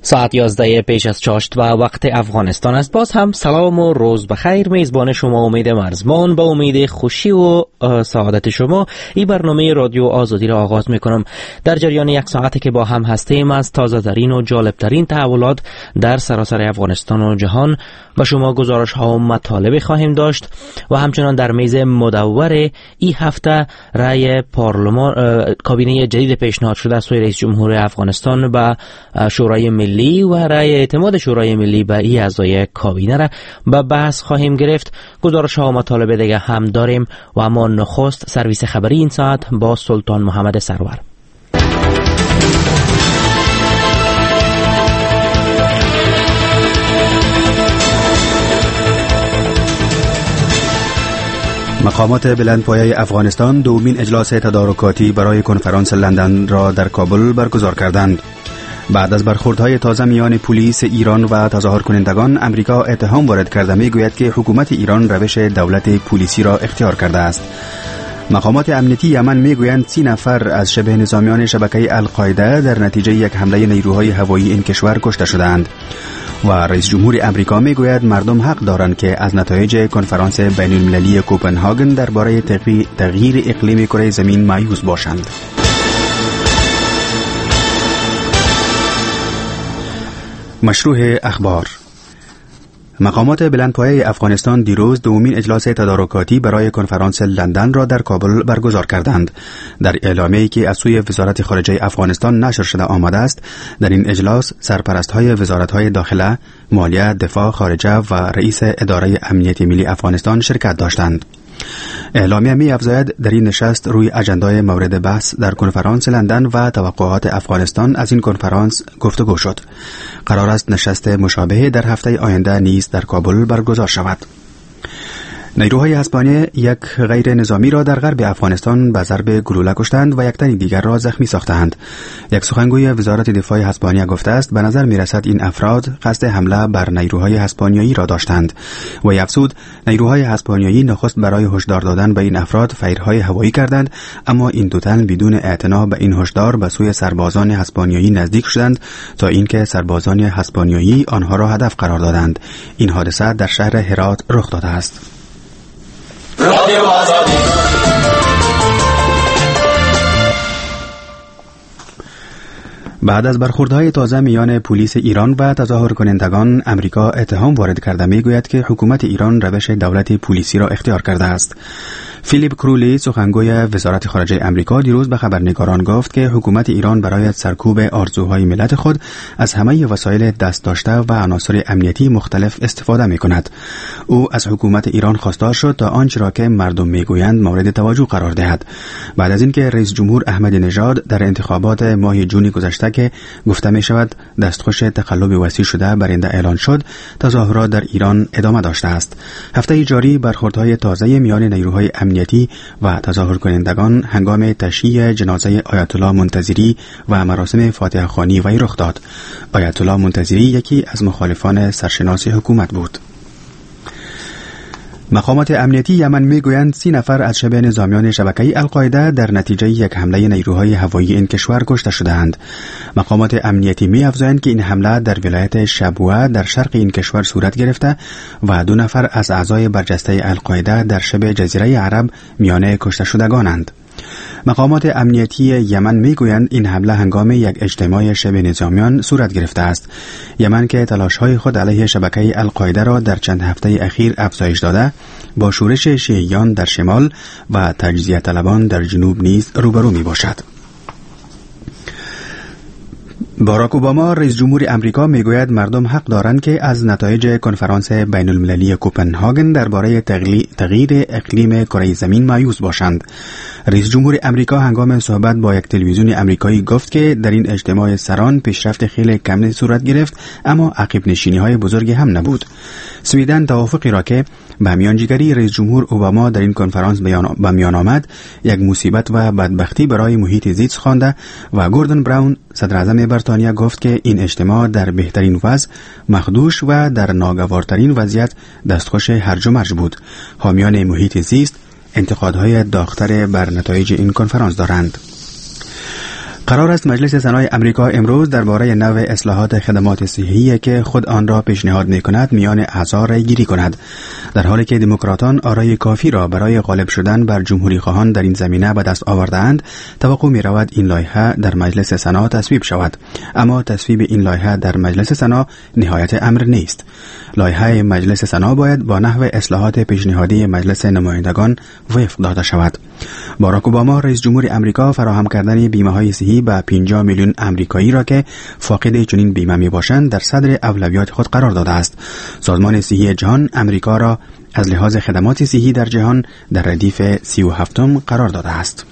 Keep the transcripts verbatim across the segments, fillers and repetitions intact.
ساعت یازده پیش از چاشت و وقت افغانستان است. باز هم سلام و روز بخیر. میزبان شما امید مرزمان با امید خوشی و سعادت شما این برنامه رادیو آزادی را آغاز میکنم. در جریان یک ساعتی که با هم هستیم از تازه ترین و جالب ترین تحولات در سراسر افغانستان و جهان و شما گزارش ها و مطالب خواهیم داشت و همچنان در میز مدور این هفته رأی پارلمان کابینه جدید پیشنهاد شده از سوی رئیس جمهور افغانستان به شورای ملی و رأی اعتماد شورای ملی به این اعضای کابینه را به بحث خواهیم گرفت. گزارش ها و مطالب دیگه هم داریم و اما نخست سرویس خبری این ساعت با سلطان محمد سرور. مقامات بلندپایه افغانستان دومین اجلاس تدارکاتی برای کنفرانس لندن را در کابل برگزار کردند. بعد از برخوردهای تازه میان پلیس ایران و تظاهر کنندگان، امریکا اتهام وارد کرده میگوید که حکومت ایران روش دولت پلیسی را اختیار کرده است. مقامات امنیتی یمن میگویند سی نفر از شبه نظامیان شبکه القاعده در نتیجه یک حمله نیروهای هوایی این کشور کشته شدند. و رئیس جمهور امریکا میگوید مردم حق دارند که از نتایج کنفرانس بین المللی کوپنهاگن درباره تغییر اقلیم کره زمین مایوس باشند. مشروع اخبار. مقامات بلندپایه افغانستان دیروز دومین اجلاس تدارکاتی برای کنفرانس لندن را در کابل برگزار کردند. در اعلامیه‌ای که از سوی وزارت خارجه افغانستان نشر شده آمده است، در این اجلاس سرپرست‌های وزارت‌های داخله، مالیه، دفاع، خارجه و رئیس اداره امنیت ملی افغانستان شرکت داشتند. اعلامیه می افزاید در این نشست روی اجندای مورد بحث در کنفرانس لندن و توقعات افغانستان از این کنفرانس گفتگو شد. قرار است نشست مشابه در هفته آینده نیز در کابل برگزار شود. نیروهای اسپانیا یک غیر نظامی را در غرب افغانستان به ضرب گلوله کشتند و یک تن دیگر را زخمی ساختند. یک سخنگوی وزارت دفاع اسپانیا گفته است به نظر می‌رسد این افراد قصد حمله بر نیروهای اسپانیایی را داشتند و افزود نیروهای اسپانیایی نخست برای هشدار دادن به این افراد فیرهای هوایی کردند، اما این دو تن بدون اعتنا به این هشدار به سوی سربازان اسپانیایی نزدیک شدند تا اینکه سربازان اسپانیایی آنها را هدف قرار دادند. این حادثه در شهر هرات رخ داده است. بعد از برخوردهای تازه میان پلیس ایران و تظاهر کنندگان، امریکا اتهام وارد کرده میگوید که حکومت ایران روش دولت پلیسی را اختیار کرده است. فیلیپ کرولی، سخنگوی وزارت خارجه امریکا، دیروز به خبرنگاران گفت که حکومت ایران برای سرکوب آرزوهای ملت خود از همه وسایل دست داشته و عناصر امنیتی مختلف استفاده می‌کند. او از حکومت ایران خواستار شد تا آنچه را که مردم میگویند مورد توجه قرار دهد. بعد از اینکه رئیس جمهور احمدی نژاد در انتخابات ماه جون گذشته که گفته می شود دستخوش تقلب وسیع شده برنده اعلان شد، تظاهرات در ایران ادامه داشته است. هفته جاری برخوردهای تازه میان نیروهای امنیتی و تظاهر کنندگان هنگام تشییع جنازه آیت الله منتظری و مراسم فاتحه خوانی وی رخ داد. آیت الله منتظری یکی از مخالفان سرشناس حکومت بود. مقامات امنیتی یمن میگویند سی نفر از شبه نظامیان شبکه القاعده در نتیجه یک حمله نیروهای هوایی این کشور کشته شدند. مقامات امنیتی می‌افزایند که این حمله در ولایت شبوه در شرق این کشور صورت گرفته و دو نفر از اعضای برجسته القاعده در شبه جزیره عرب میان کشته شدگانند. مقامات امنیتی یمن میگویند این حمله هنگام یک اجتماع شبه نظامیان صورت گرفته است. یمن که تلاش‌های خود علیه شبکه القاعده را در چند هفته اخیر افزایش داده، با شورش شیعیان در شمال و تجزیه طلبان در جنوب نیز روبرو می باشد. باراک اوباما، رئیس جمهور امریکا، میگوید مردم حق دارند که از نتایج کنفرانس بین المللی کوپنهاگن درباره تغییر اقلیم کره زمین مایوس باشند. رئیس جمهور امریکا هنگام صحبت با یک تلویزیون امریکایی گفت که در این اجتماع سران پیشرفت خیلی کم صورت گرفت، اما عقب نشینی های بزرگی هم نبود. سویدن توافقی را که به میانجیگری رئیس جمهور اوباما در این کنفرانس به میان آمد یک مصیبت و بدبختی برای محیط زیست خوانده و گوردن براون، صدر اعظم بریتانیا، گفت که این اجتماع در بهترین وضع مخدوش و در ناگوارترین وضعیت دستخوش هرج و مرج بود. حامیان محیط زیست انتقادهای داغ‌تر بر نتایج این کنفرانس دارند. قرار است مجلس سنای امریکا امروز درباره نوع اصلاحات خدمات صحی که خود آن را پیشنهاد می‌کند میان اعضا رأی گیری کند، در حالی که دموکراتان آرای کافی را برای غالب شدن بر جمهوری خواهان در این زمینه به دست آورده‌اند. توقع می‌رود این لایحه در مجلس سنا تصویب شود، اما تصویب این لایحه در مجلس سنا نهایت امر نیست. لایحه مجلس سنا باید با نحو اصلاحات پیشنهادی مجلس نمایندگان وفق داده شود. باراک اوباما رئیس جمهور امریکا فراهم کردن بیمه‌های صحی به پنجاه میلیون امریکایی را که فاقد چنین بیمه میباشند در صدر اولویات خود قرار داده است. سازمان صحی جهان امریکا را از لحاظ خدمات صحی در جهان در ردیف سی و هفتم قرار داده است.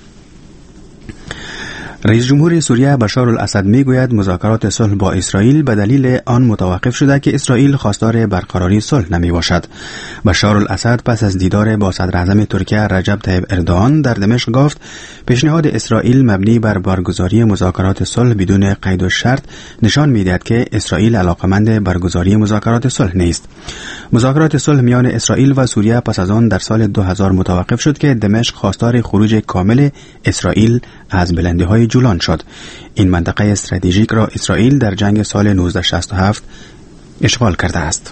رئیس جمهور سوریه بشار الاسد میگوید مذاکرات صلح با اسرائیل به دلیل آن متوقف شده که اسرائیل خواستار برقراری صلح نمی باشد. بشار الاسد پس از دیدار با صدر اعظم ترکیه رجب طیب اردوغان در دمشق گفت پیشنهاد اسرائیل مبنی بر برگزاری مذاکرات صلح بدون قید و شرط نشان میدهد که اسرائیل علاقمند برگزاری مذاکرات صلح نیست. مذاکرات صلح میان اسرائیل و سوریه پس از آن در سال دو هزار متوقف شد که دمشق خواستار خروج کامل اسرائیل از بلندی‌های جولان شد. این منطقه استراتژیک را اسرائیل در جنگ سال نوزده شصت و هفت اشغال کرده است.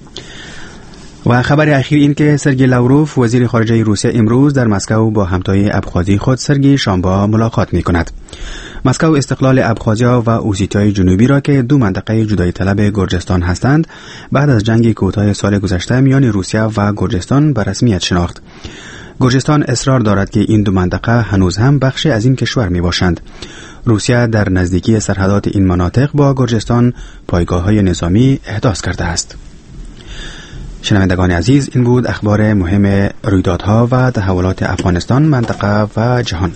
و خبر اخیر این که سرگئی لاوروف وزیر خارجه روسیه امروز در مسکو با همتای ابخازی خود سرگئی شامبا ملاقات می کند. مسکو استقلال ابخازیا و اوسیتیای جنوبی را که دو منطقه جدایی طلب گرجستان هستند بعد از جنگ کوتاه سال گذشته میان روسیه و گرجستان به رسمیت شناخت. گرجستان اصرار دارد که این دو منطقه هنوز هم بخشی از این کشور می باشند. روسیه در نزدیکی سرحدات این مناطق با گرجستان پایگاه‌های نظامی احداث کرده است. شنوندگان عزیز، این بود اخبار مهم رویدادها و تحولات افغانستان، منطقه و جهان.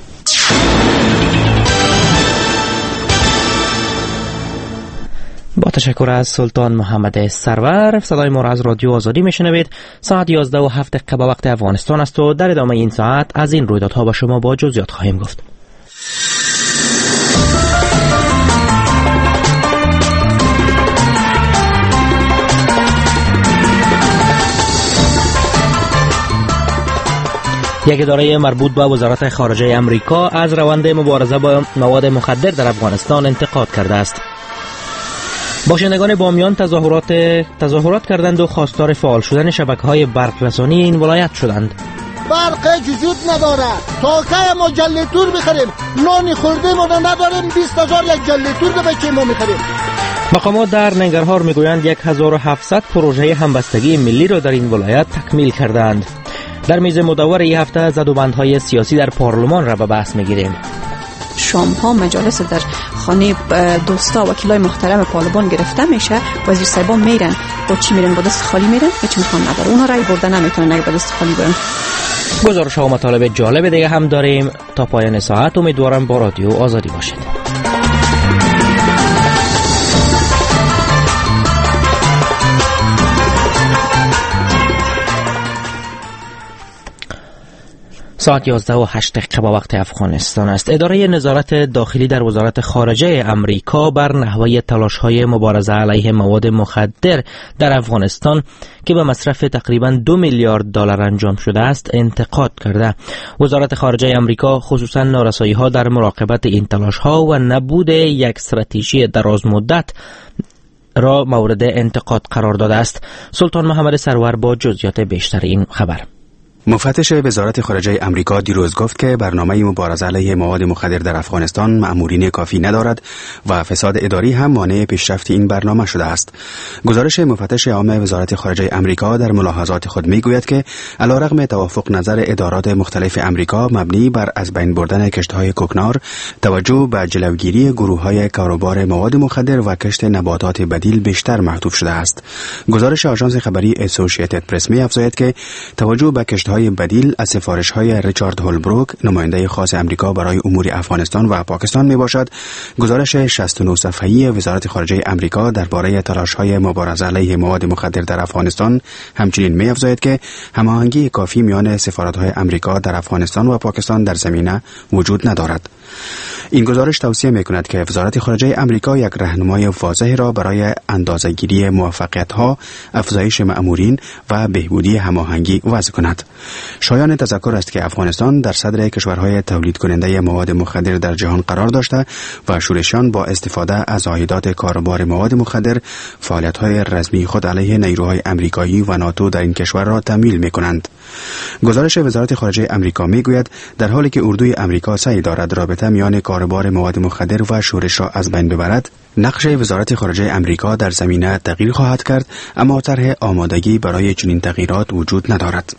با تشکر از سلطان محمد سرور. صدای ما را از رادیو آزادی میشنوید. ساعت یازده و هفت دقیقه به وقت افغانستان است و در ادامه این ساعت از این رویدادها با شما با جزئیات خواهیم گفت. یک اداره مربوط به وزارت خارجه امریکا از روند مبارزه با مواد مخدر در افغانستان انتقاد کرده است. باشندگان بامیان تظاهرات تظاهرات کردند و خواستار فعال شدن شبکه‌های برق‌رسانی این ولایت شدند. برق وجود نداره، تا که ما جلتور بخریم، نان خورده ما نداریم، بیست هزار یک جلتور به بچه ما میخریم. مقامات در ننگرهار میگویند هزار و هفتصد پروژه همبستگی ملی را در این ولایت تکمیل کردند. در میز مدور این هفته زدوبندهای سیاسی در پارلمان را به بحث میگیریم. شام ها مجالس در خانه دوستا وکیلای محترم پارلمان گرفته میشه، وزیر صاحبان میرن با چی میرن؟ با دست خالی میرن، هیچ امکان نداره اونا رای برده نمیتونن اگه با دست خالی برن. گزارش ها و مطالب جالب دیگه هم داریم. تا پایان ساعت امیدوارم با رادیو آزادی باشید. ساعت یازده و هشت دقیقه با وقت افغانستان است. اداره نظارت داخلی در وزارت خارجه امریکا بر نحوه تلاش‌های مبارزه علیه مواد مخدر در افغانستان که به مصرف تقریباً دو میلیارد دلار انجام شده است انتقاد کرده. وزارت خارجه امریکا خصوصاً نارسایی‌ها در مراقبت این تلاش‌ها و نبود یک استراتژی دراز مدت را مورد انتقاد قرار داده است. سلطان محمد سرور با جزئیات بیشتر این خبر. مفتش وزارت خارجه امریکا دیروز گفت که برنامه مبارزه علیه مواد مخدر در افغانستان مأمورین کافی ندارد و فساد اداری هم مانع پیشرفت این برنامه شده است. گزارش مفتش عام وزارت خارجه امریکا در ملاحظات خود میگوید که علیرغم توافق نظر ادارات مختلف امریکا مبنی بر از بین بردن کشت‌های کوکنار، توجه به جلوگیری گروه‌های کاروبار مواد مخدر و کشت نباتات بدیل بیشتر معطوف شده است. گزارش آژانس خبری اسوسییتد پرس می‌افزاید که توجه به کشت های بدیل از سفارش های ریچارد هولبروک نماینده خاص امریکا برای امور افغانستان و پاکستان می باشد. گزارش شصت و نه صفحه‌ای وزارت خارجه امریکا درباره تلاش های مبارزه علیه مواد مخدر در افغانستان همچنین می افزاید که هماهنگی کافی میان سفارت های امریکا در افغانستان و پاکستان در زمینه وجود ندارد. این گزارش توصیه می کند که وزارت خارجه امریکا یک راهنمای واضح را برای اندازه‌گیری موفقیت‌ها، افزایش مأمورین و بهبودی هماهنگی وضع کند. شایان تذکر است که افغانستان در صدر کشورهای تولید کننده مواد مخدر در جهان قرار داشته و شورشیان با استفاده از عایدات کاروبار مواد مخدر فعالیت‌های رسمی خود علیه نیروهای امریکایی و ناتو در این کشور را تمویل می‌کنند. گزارش وزارت خارجه امریکا می‌گوید در حالی که اردوی امریکا سعی دارد رابطه میان کاروبار مواد مخدر و شورش را از بین ببرد، نقش وزارت خارجه امریکا در زمینه تغییر خواهد کرد، اما طرح آمادگی برای چنین تغییرات وجود ندارد.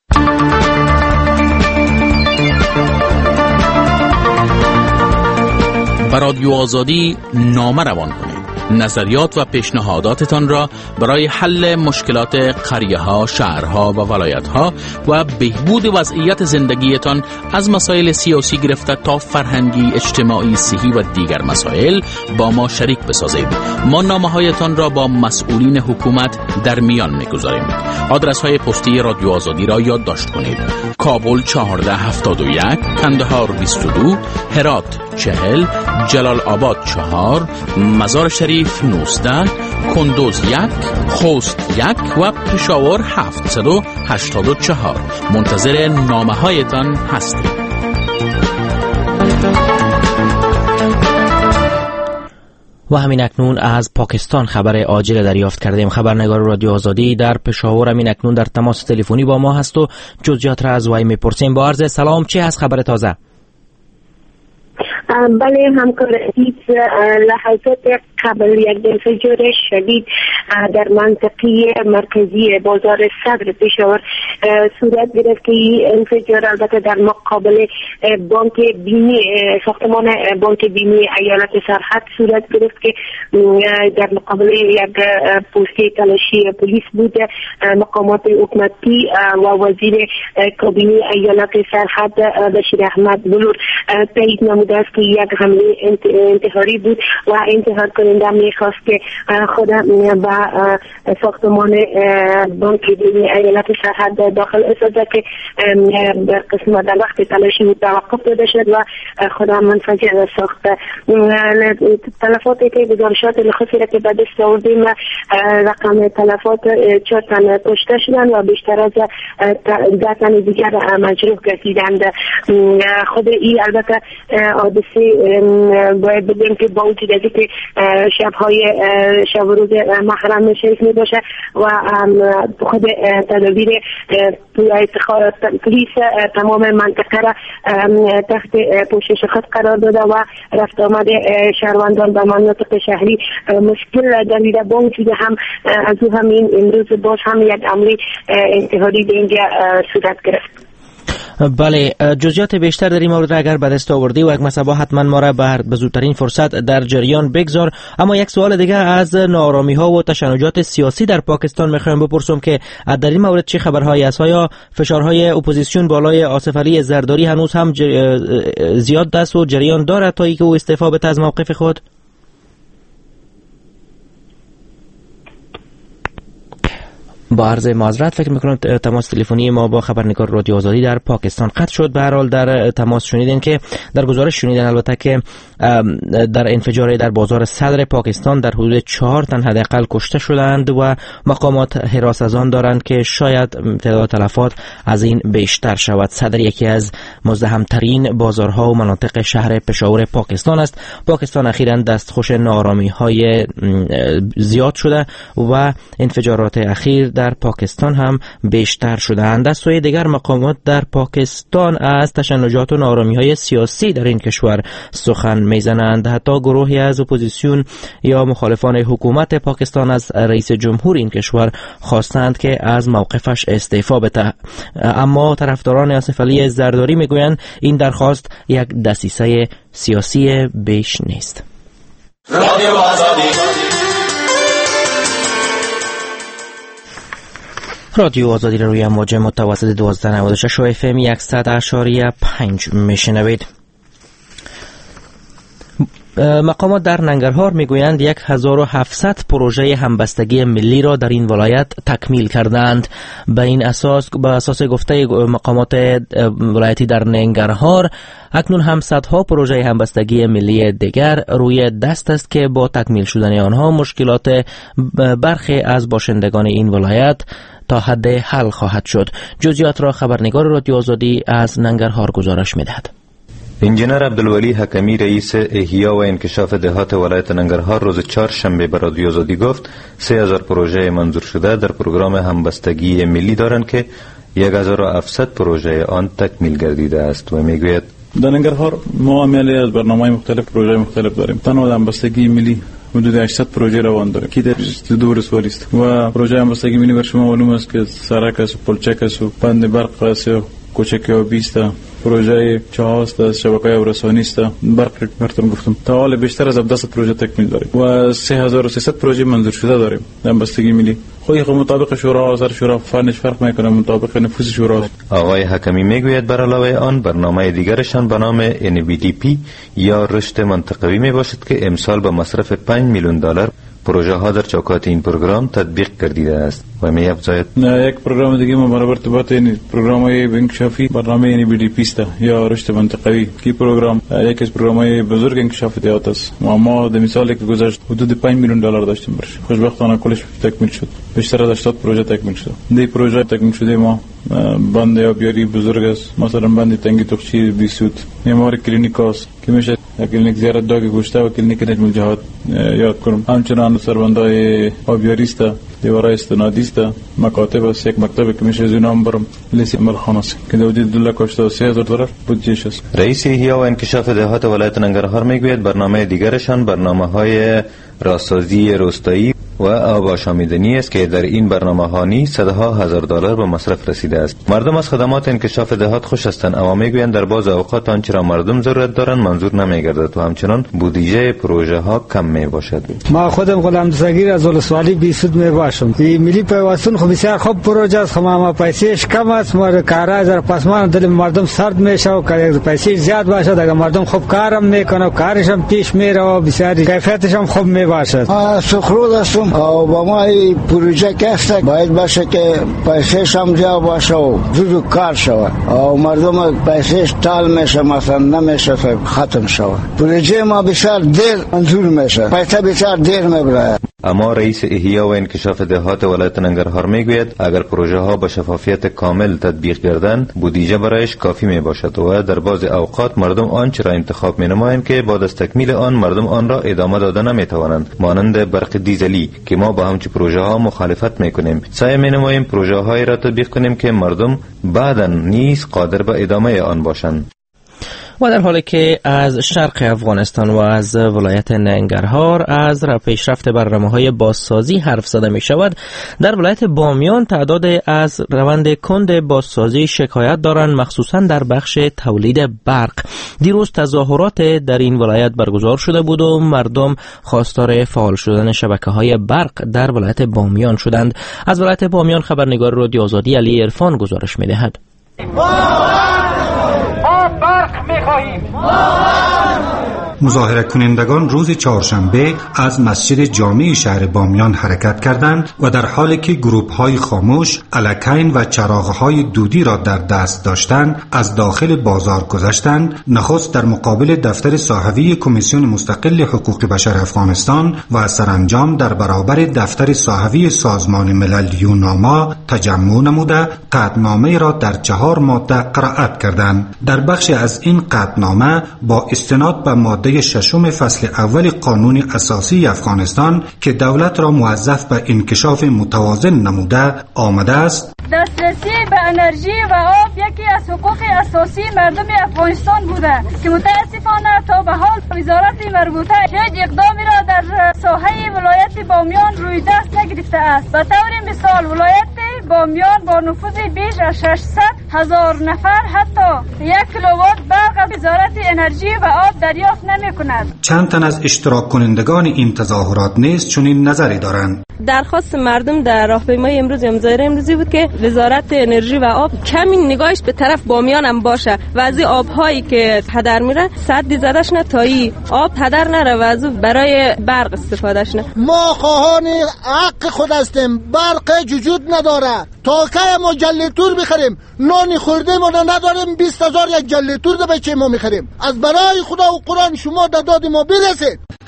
به رادیو آزادی نامه روان کنید. نظریات و پیشنهاداتتان را برای حل مشکلات قریه‌ها، شهرها و ولایت‌ها و بهبود وضعیت زندگیتان از مسائل سیاسی گرفته تا فرهنگی، اجتماعی، صحی و دیگر مسائل با ما شریک بسازید. ما نامه‌هایتان را با مسئولین حکومت در میان می‌گذاریم. آدرس‌های پستی رادیو آزادی را یادداشت کنید: کابل چهارده هفتاد و یک، کندهار بیست و دو، هرات چهل، جلال آباد چهار، مزار شریف نوزده، کندوز یک، خوست یک و پشاور هفتصد و هشتاد و چهار. منتظر نامه هایتان هستیم. و همین اکنون از پاکستان خبر عاجل دریافت کردیم. خبرنگار رادیو آزادی در پشاور همین اکنون در تماس تلفنی با ما هست و جزئیات را از وی میپرسیم. با عرض سلام، چه هست خبر تازه؟ بله همکار عزیز، لحظات قبل یک انفجار شدید در منطقه مرکزی بازار صدر پشاور صورت گرفت که این انفجار البته در مقابل بانک بیمه، ساختمان بانک بیمه ایالت سرحد صورت گرفت که در مقابل یک پوسته تلاشی پلیس بود. مقامات حکومتی و وزیر کابینه ایالت سرحد بشیر احمد بلور تایید نموده است که یک حمله انتحاری بود و انتحار کننده میخواست که خود به ساختمان بانک بیمه ایالت سرحد داخل اسازه که در قسمت در وقت تلاشی توقف داده شد و خود منفجر ساخته. تلفاتی که گزارشات لخصی را که به دست آوردیم، رقم تلفات چهار تن کشته شدند و بیشتر از ده تن دیگر مجروح گردیدند. خود این البته حادثه باید بگیم که با وجود از که شبهای شب و روز محرم شریف می باشه و خود تدابیر پلیس تمام منطقه را تحت پوشش خود قرار داده و رفت آمد شهروندان به مناطق شهری مشکل دلیده. با وجود هم از او همین امروز باز هم یک عملی انتحاری به اینجا صورت گرفت. بله، جزئیات بیشتر در این مورد را اگر به دست آوردی و یک مسابقه حتما ما را به زودترین فرصت در جریان بگذار. اما یک سوال دیگه از ناآرامی ها و تشنجات سیاسی در پاکستان میخوایم بپرسم که در این مورد چه خبرهایی است؟ آیا فشارهای اپوزیسیون بالای آصف علی زرداری هنوز هم زیاد دست و جریان دارد تا اینکه او استعفا بده از موقف خود؟ با عرض معذرت فکر میکنم تماس تلفنی ما با خبرنگار رادیو آزادی در پاکستان قطع شد. به هر حال در تماس شنیدین که در گزارش شنیدن البته که در انفجار در بازار صدر پاکستان در حدود چهار تن حداقل کشته شدند و مقامات حراس از آن دارند که شاید تعداد تلفات از این بیشتر شود. صدر یکی از مزدحمترین بازارها و مناطق شهر پشاور پاکستان است. پاکستان اخیراً دستخوش ناآرامی‌های زیاد شده و انفجارات اخیر در پاکستان هم بیشتر شدند. از سوی دیگر مقامات در پاکستان از تشنجات و ناآرامی‌های سیاسی در این کشور سخن میزنند. حتی گروهی از اپوزیسیون یا مخالفان حکومت پاکستان از رئیس جمهور این کشور خواستند که از موقفش استعفا بده. اما طرفداران آصف علی زرداری میگویند این درخواست یک دسیسه سیاسی بیش نیست. رادیو آزادی رادیو آزادی را روی موج متوسط دوازده نود و شش و اف ام صد اشاری پنج میشنوید. مقامات در ننگرهار میگویند یک هزار و هفتصد پروژه همبستگی ملی را در این ولایت تکمیل کردند. به این اساس به اساس گفته مقامات ولایتی در ننگرهار اکنون هم صدها پروژه همبستگی ملی دیگر روی دست است که با تکمیل شدن آنها مشکلات برخی از باشندگان این ولایت تا حد حل خواهد شد. جزئیات را خبرنگار رادیو آزادی از ننگرهار گزارش می‌دهد. انجینر عبدالولی حکمی رئیس احیا و انکشاف دهات ولایت ننگرهار روز چهارشنبه به رادیو آزادی گفت سه هزار پروژه منظور شده در پروگرام همبستگی ملی دارند که یک هزار و هفتصد پروژه آن تکمیل گردیده است و میگوید در ننگرهار ما عملی از برنامه‌های مختلف پروژه مختلف داریم. تنها همبستگی ملی حدود هشتصد پروژه روان داره که در بیست و دو ولسوالی است و پروژه همبستگی ملی بر شما معلوم است که سرک است، پلچک است، بند برق است، کوچک و بیست پروژه چهاست از شبکه و رسانی است. برق براتون گفتم تا حال بیشتر از هفده پروژه تکمیل داریم و سه هزار و سیصد پروژه منظور شده داریم. همبستگی ملی خودی خود مطابق شورا و شورا فنش فرق میکنه، مطابق نفوذ شورا. آقای حکمی میگوید بر علاوه آن برنامه دیگرشان به نام ان بی دی پی یا رشد منطقوی می باشد که امسال به مصرف پنج میلیون دلار پروژه ها در چوکات این پروگرام تطبیق گردیده است و می افزاید یک پروگرام دیگه ما برابر ارتباط این پروگرام های انکشافی برنامه ان بی دی پی است یا رشد منطقوی کی پروگرام یک از پروگرام های بزرگ انکشاف دهات است. ما ما در مثالی که گذشت حدود پنج میلیون دلار داشتیم برش، خوشبختانه کلش تکمیل شد. بیشتر از هشتاد پروژه تکمیل شد. دی پروژه تکمیل شده ما بند آبیاری بزرگ است، مثلا بند تنگی تخچی بیسود، میمار کلینیک است که میشه کلینیک زیارت داگ گوشته و کلینیک نجم الجهاد یاد کنم. همچنان سربندای آبیاری است، دیوارای استنادی است، مکاتب است، یک مکتب که میشه زینام برم لیسی ملخانه است که حدود دو لاک و هشتاد و سه هزار دلار بودجهش است. رئیس احیا و انکشاف دهات ولایت ننگرهار میگوید برنامه دیگرشان برنامه‌های راهسازی روستایی و آب آشامیدنی است که در این برنامه ها نیز صدها هزار دلار به مصرف رسیده است. مردم از خدمات انکشاف دهات خوش هستند، اما میگویند در بعض اوقات آنچه را مردم ضرورت دارند منظور نمیگردد و همچنان بودجه پروژه ها کم می باشد. ما خودم غلام صغیر از ولسوالی بیسود می باشم. این ملی پیوستون خب بسیار خوب پروژه است، خب ما پیسهش کم است، ما کارا در پسمان دل مردم سرد میشه و پیسه زیاد باشه اگر مردم خوب کارم میکنه و کارش هم پیش میره و بسیار کیفیتش هم خوب می باشد. سخرود است و با ما این پروژه که است باید باشه که پیسهش هم زیاد باشه و زود کار شود و مردم پیسهش تال میشه، مثلا نمیشه ختم شود. پروژه ما بسیار دیر منظور میشه، پیسه بسیار دیر میبره. اما رئیس احیا و انکشاف دهات ولایت ننگرهار میگوید اگر پروژه ها با شفافیت کامل تطبیق گردند بودجه برایش کافی می باشد و در بعض اوقات مردم آنچه را انتخاب می نمایند که بعد از تکمیل آن مردم آن را ادامه داده نمی توانند، مانند برق دیزلی که ما با همچین پروژه ها مخالفت می کنیم. سعی می نماییم پروژه هایی را تطبیق کنیم که مردم بعداً نیز قادر به ادامه آن باشند. و در حالی که از شرق افغانستان و از ولایت ننگرهار از پیشرفت برنامه‌های بازسازی حرف زده می شود، در ولایت بامیان تعداد از روند کند بازسازی شکایت دارند، مخصوصا در بخش تولید برق. دیروز تظاهرات در این ولایت برگزار شده بود و مردم خواستار فعال شدن شبکه‌های برق در ولایت بامیان شدند. از ولایت بامیان خبرنگار رادیو آزادی علی عرفان گزارش می دهد. مظاهره کنندگان روز چهارشنبه از مسجد جامع شهر بامیان حرکت کردند و در حالی که گروه‌های خاموش الکین و چراغ‌های دودی را در دست داشتند از داخل بازار گذشتند. نخست در مقابل دفتر صاحبی کمیسیون مستقل حقوق بشر افغانستان و سرانجام در برابر دفتر صاحبی سازمان ملل یوناما تجمع نموده قطعنامه را در چهار ماده قرائت کردند. در بخش از این قطعنامه با استناد به ماده ششم فصل اول قانون اساسی افغانستان که دولت را موظف به انکشاف متوازن نموده آمده است: دسترسی به انرژی و آب یکی از حقوق اساسی مردم افغانستان بوده که متاسفانه تا به حال وزارت مربوطه هیچ اقدامی را در ساحه ولایت بامیان روی دست نگرفته است. به طور مثال ولایت بامیان با نفوذ بیش از ششصد هزار نفر حتی یک کیلووات برق وزارت انرژی و آب دریافت نمی کند. چند تن از اشتراک کنندگان این تظاهرات نیز چنین نظری دارند. درخواست مردم در راهپیمایی امروز یا مظاهره امروزی بود که وزارت انرژی و آب کمی نگاهش به طرف بامیان هم باشه و از این آبهایی که هدر میره سد زدش نه تا این آب هدر نره و از برای برق استفادهش نه. ما خواهان حق خود هستیم، برق وجود نداره. تا که ما جلتور بخریم نانی خورده ما نداریم، بیست هزار یک جلتور ده بچه ما میخریم. از برای خدا و قرآن شما در داد ما برسید.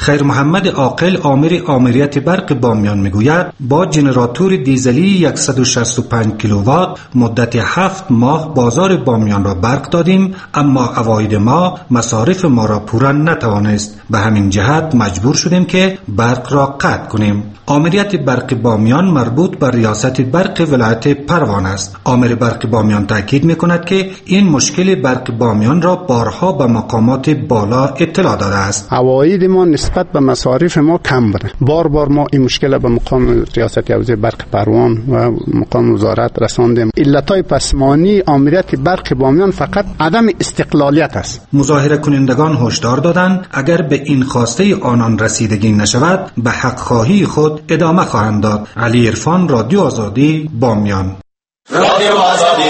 خیر محمد عاقل آمر آمریت برق بامیان میگوید با جنراتور دیزلی صد و شصت و پنج کیلووات مدت هفت ماه بازار بامیان را برق دادیم، اما عواید ما مصارف ما را پورا نتوانست. به همین جهت مجبور شدیم که برق را قطع کنیم. آمریت برق بامیان مربوط به ریاست برق ولایت پروان است. آمر برق بامیان تاکید میکند که این مشکل برق بامیان را بارها به مقامات بالا اطلاع داده است. عواید ما نسبت به مصارف ما کم بوده. بار بار ما این مشکل به مقام ریاست حوزه برق پروان و مقام وزارت رساندیم. علتای پسمانی آمریت برق بامیان فقط عدم استقلالیت است. مظاهره کنندگان هشدار دادند اگر به این خواسته آنان رسیدگی نشود به حق خواهی خود ادامه خواهند داد. علی عرفان، رادیو آزادی، بامیان. رادیو آزادی.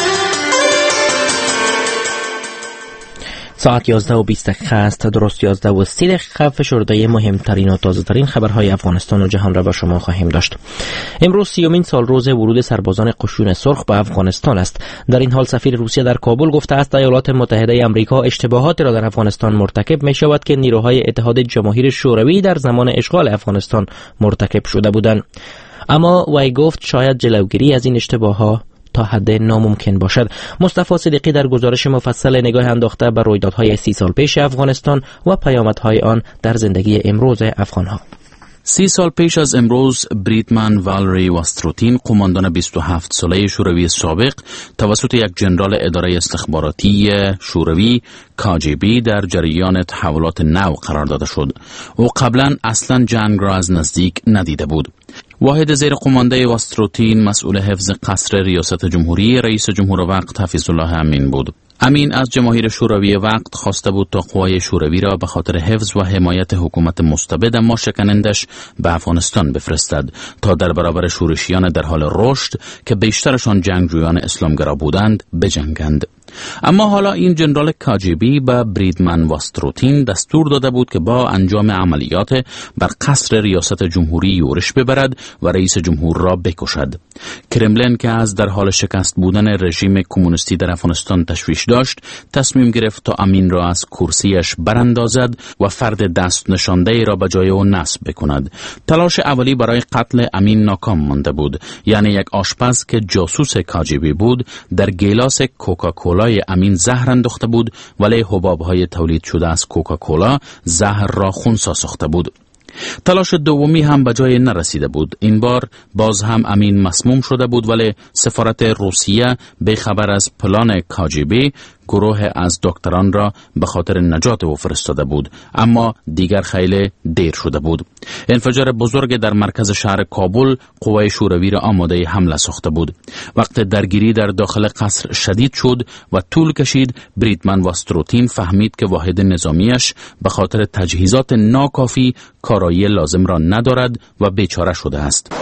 ساعت یازده و بیست دقیقه است. درست یازده و سی دقیقه فشرده مهمترین و تازه ترین خبرهای افغانستان و جهان را با شما خواهیم داشت. امروز سیومین سال روز ورود سربازان قشون سرخ به افغانستان است. در این حال سفیر روسیه در کابل گفته است ایالات متحده آمریکا اشتباهاتی را در افغانستان مرتکب می شود که نیروهای اتحاد جماهیر شوروی در زمان اشغال افغانستان مرتکب شده بودند. اما وی گفت شاید جلوگیری از این اشتباهات تا حد ناممکن باشد. مصطفی صدیقی در گزارش مفصل نگاه انداخته بر رویدادهای سی سال پیش افغانستان و پیامدهای آن در زندگی امروز افغانها. سی سال پیش از امروز بریدمن والری واستروتین، قماندان بیست و هفت ساله شوروی سابق، توسط یک جنرال اداره استخباراتی شوروی کاجبی در جریان تحولات نو قرار داده شد. او قبلا اصلا جنگ را از نزدیک ندیده بود. واحد زیر قمانده واستروتین مسئول حفظ قصر ریاست جمهوری رئیس جمهور وقت حفیظ الله امین بود. امین از جماهیر شوروی وقت خواسته بود تا قوای شوروی را به خاطر حفظ و حمایت حکومت مستبد ما شکنندش به افغانستان بفرستد تا در برابر شورشیان در حال رشد که بیشترشان جنگجویان اسلامگرا بودند بجنگند. اما حالا این جنرال کاجبی به بریدمن واستروتین دستور داده بود که با انجام عملیات بر قصر ریاست جمهوری یورش ببرد و رئیس جمهور را بکشد. کرملین که از در حال شکست بودن رژیم کمونیستی در افغانستان تشویش داشت، تصمیم گرفت تا امین را از کرسیش براندازد و فرد دست نشانده را به جای او نصب بکند. تلاش اولی برای قتل امین ناکام مانده بود. یعنی یک آشپز که جاسوس کاجبی بود در گیلاس کوکاکولا امین زهر انداخته بود، ولی حباب‌های تولید شده از کوکاکولا زهر را خنثی ساخته بود. تلاش دومی هم به جای نرسیده بود. این بار باز هم امین مسموم شده بود، ولی سفارت روسیه به خبر از پلان کاجبی گروه از دکتران را به خاطر نجات او فرستاده بود، اما دیگر خیلی دیر شده بود. انفجار بزرگ در مرکز شهر کابل قوای شوروی را آماده حمله ساخته بود. وقت درگیری در داخل قصر شدید شد و طول کشید. بریدمن واستروتین فهمید که واحد نظامیش به خاطر تجهیزات ناکافی کارایی لازم را ندارد و بیچاره شده است.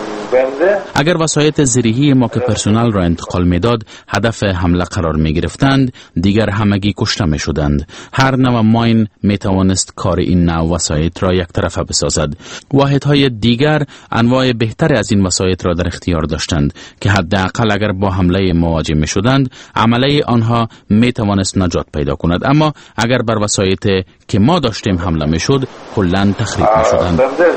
اگر وسایط زیرهی ما که پرسنل را انتقال میداد هدف حمله قرار می گرفتند، دیگر همگی کشته می شدند. هر نوع ماین می توانست کار این نوع وسایط را یک طرفه بسازد. واحدهای دیگر انواع بهتر از این وسایط را در اختیار داشتند که حداقل اگر با حمله مواجه می شدند عمله آنها می توانست نجات پیدا کند، اما اگر بر وسایط که ما داشتیم حمله می شد کلاً تخریب می شدند.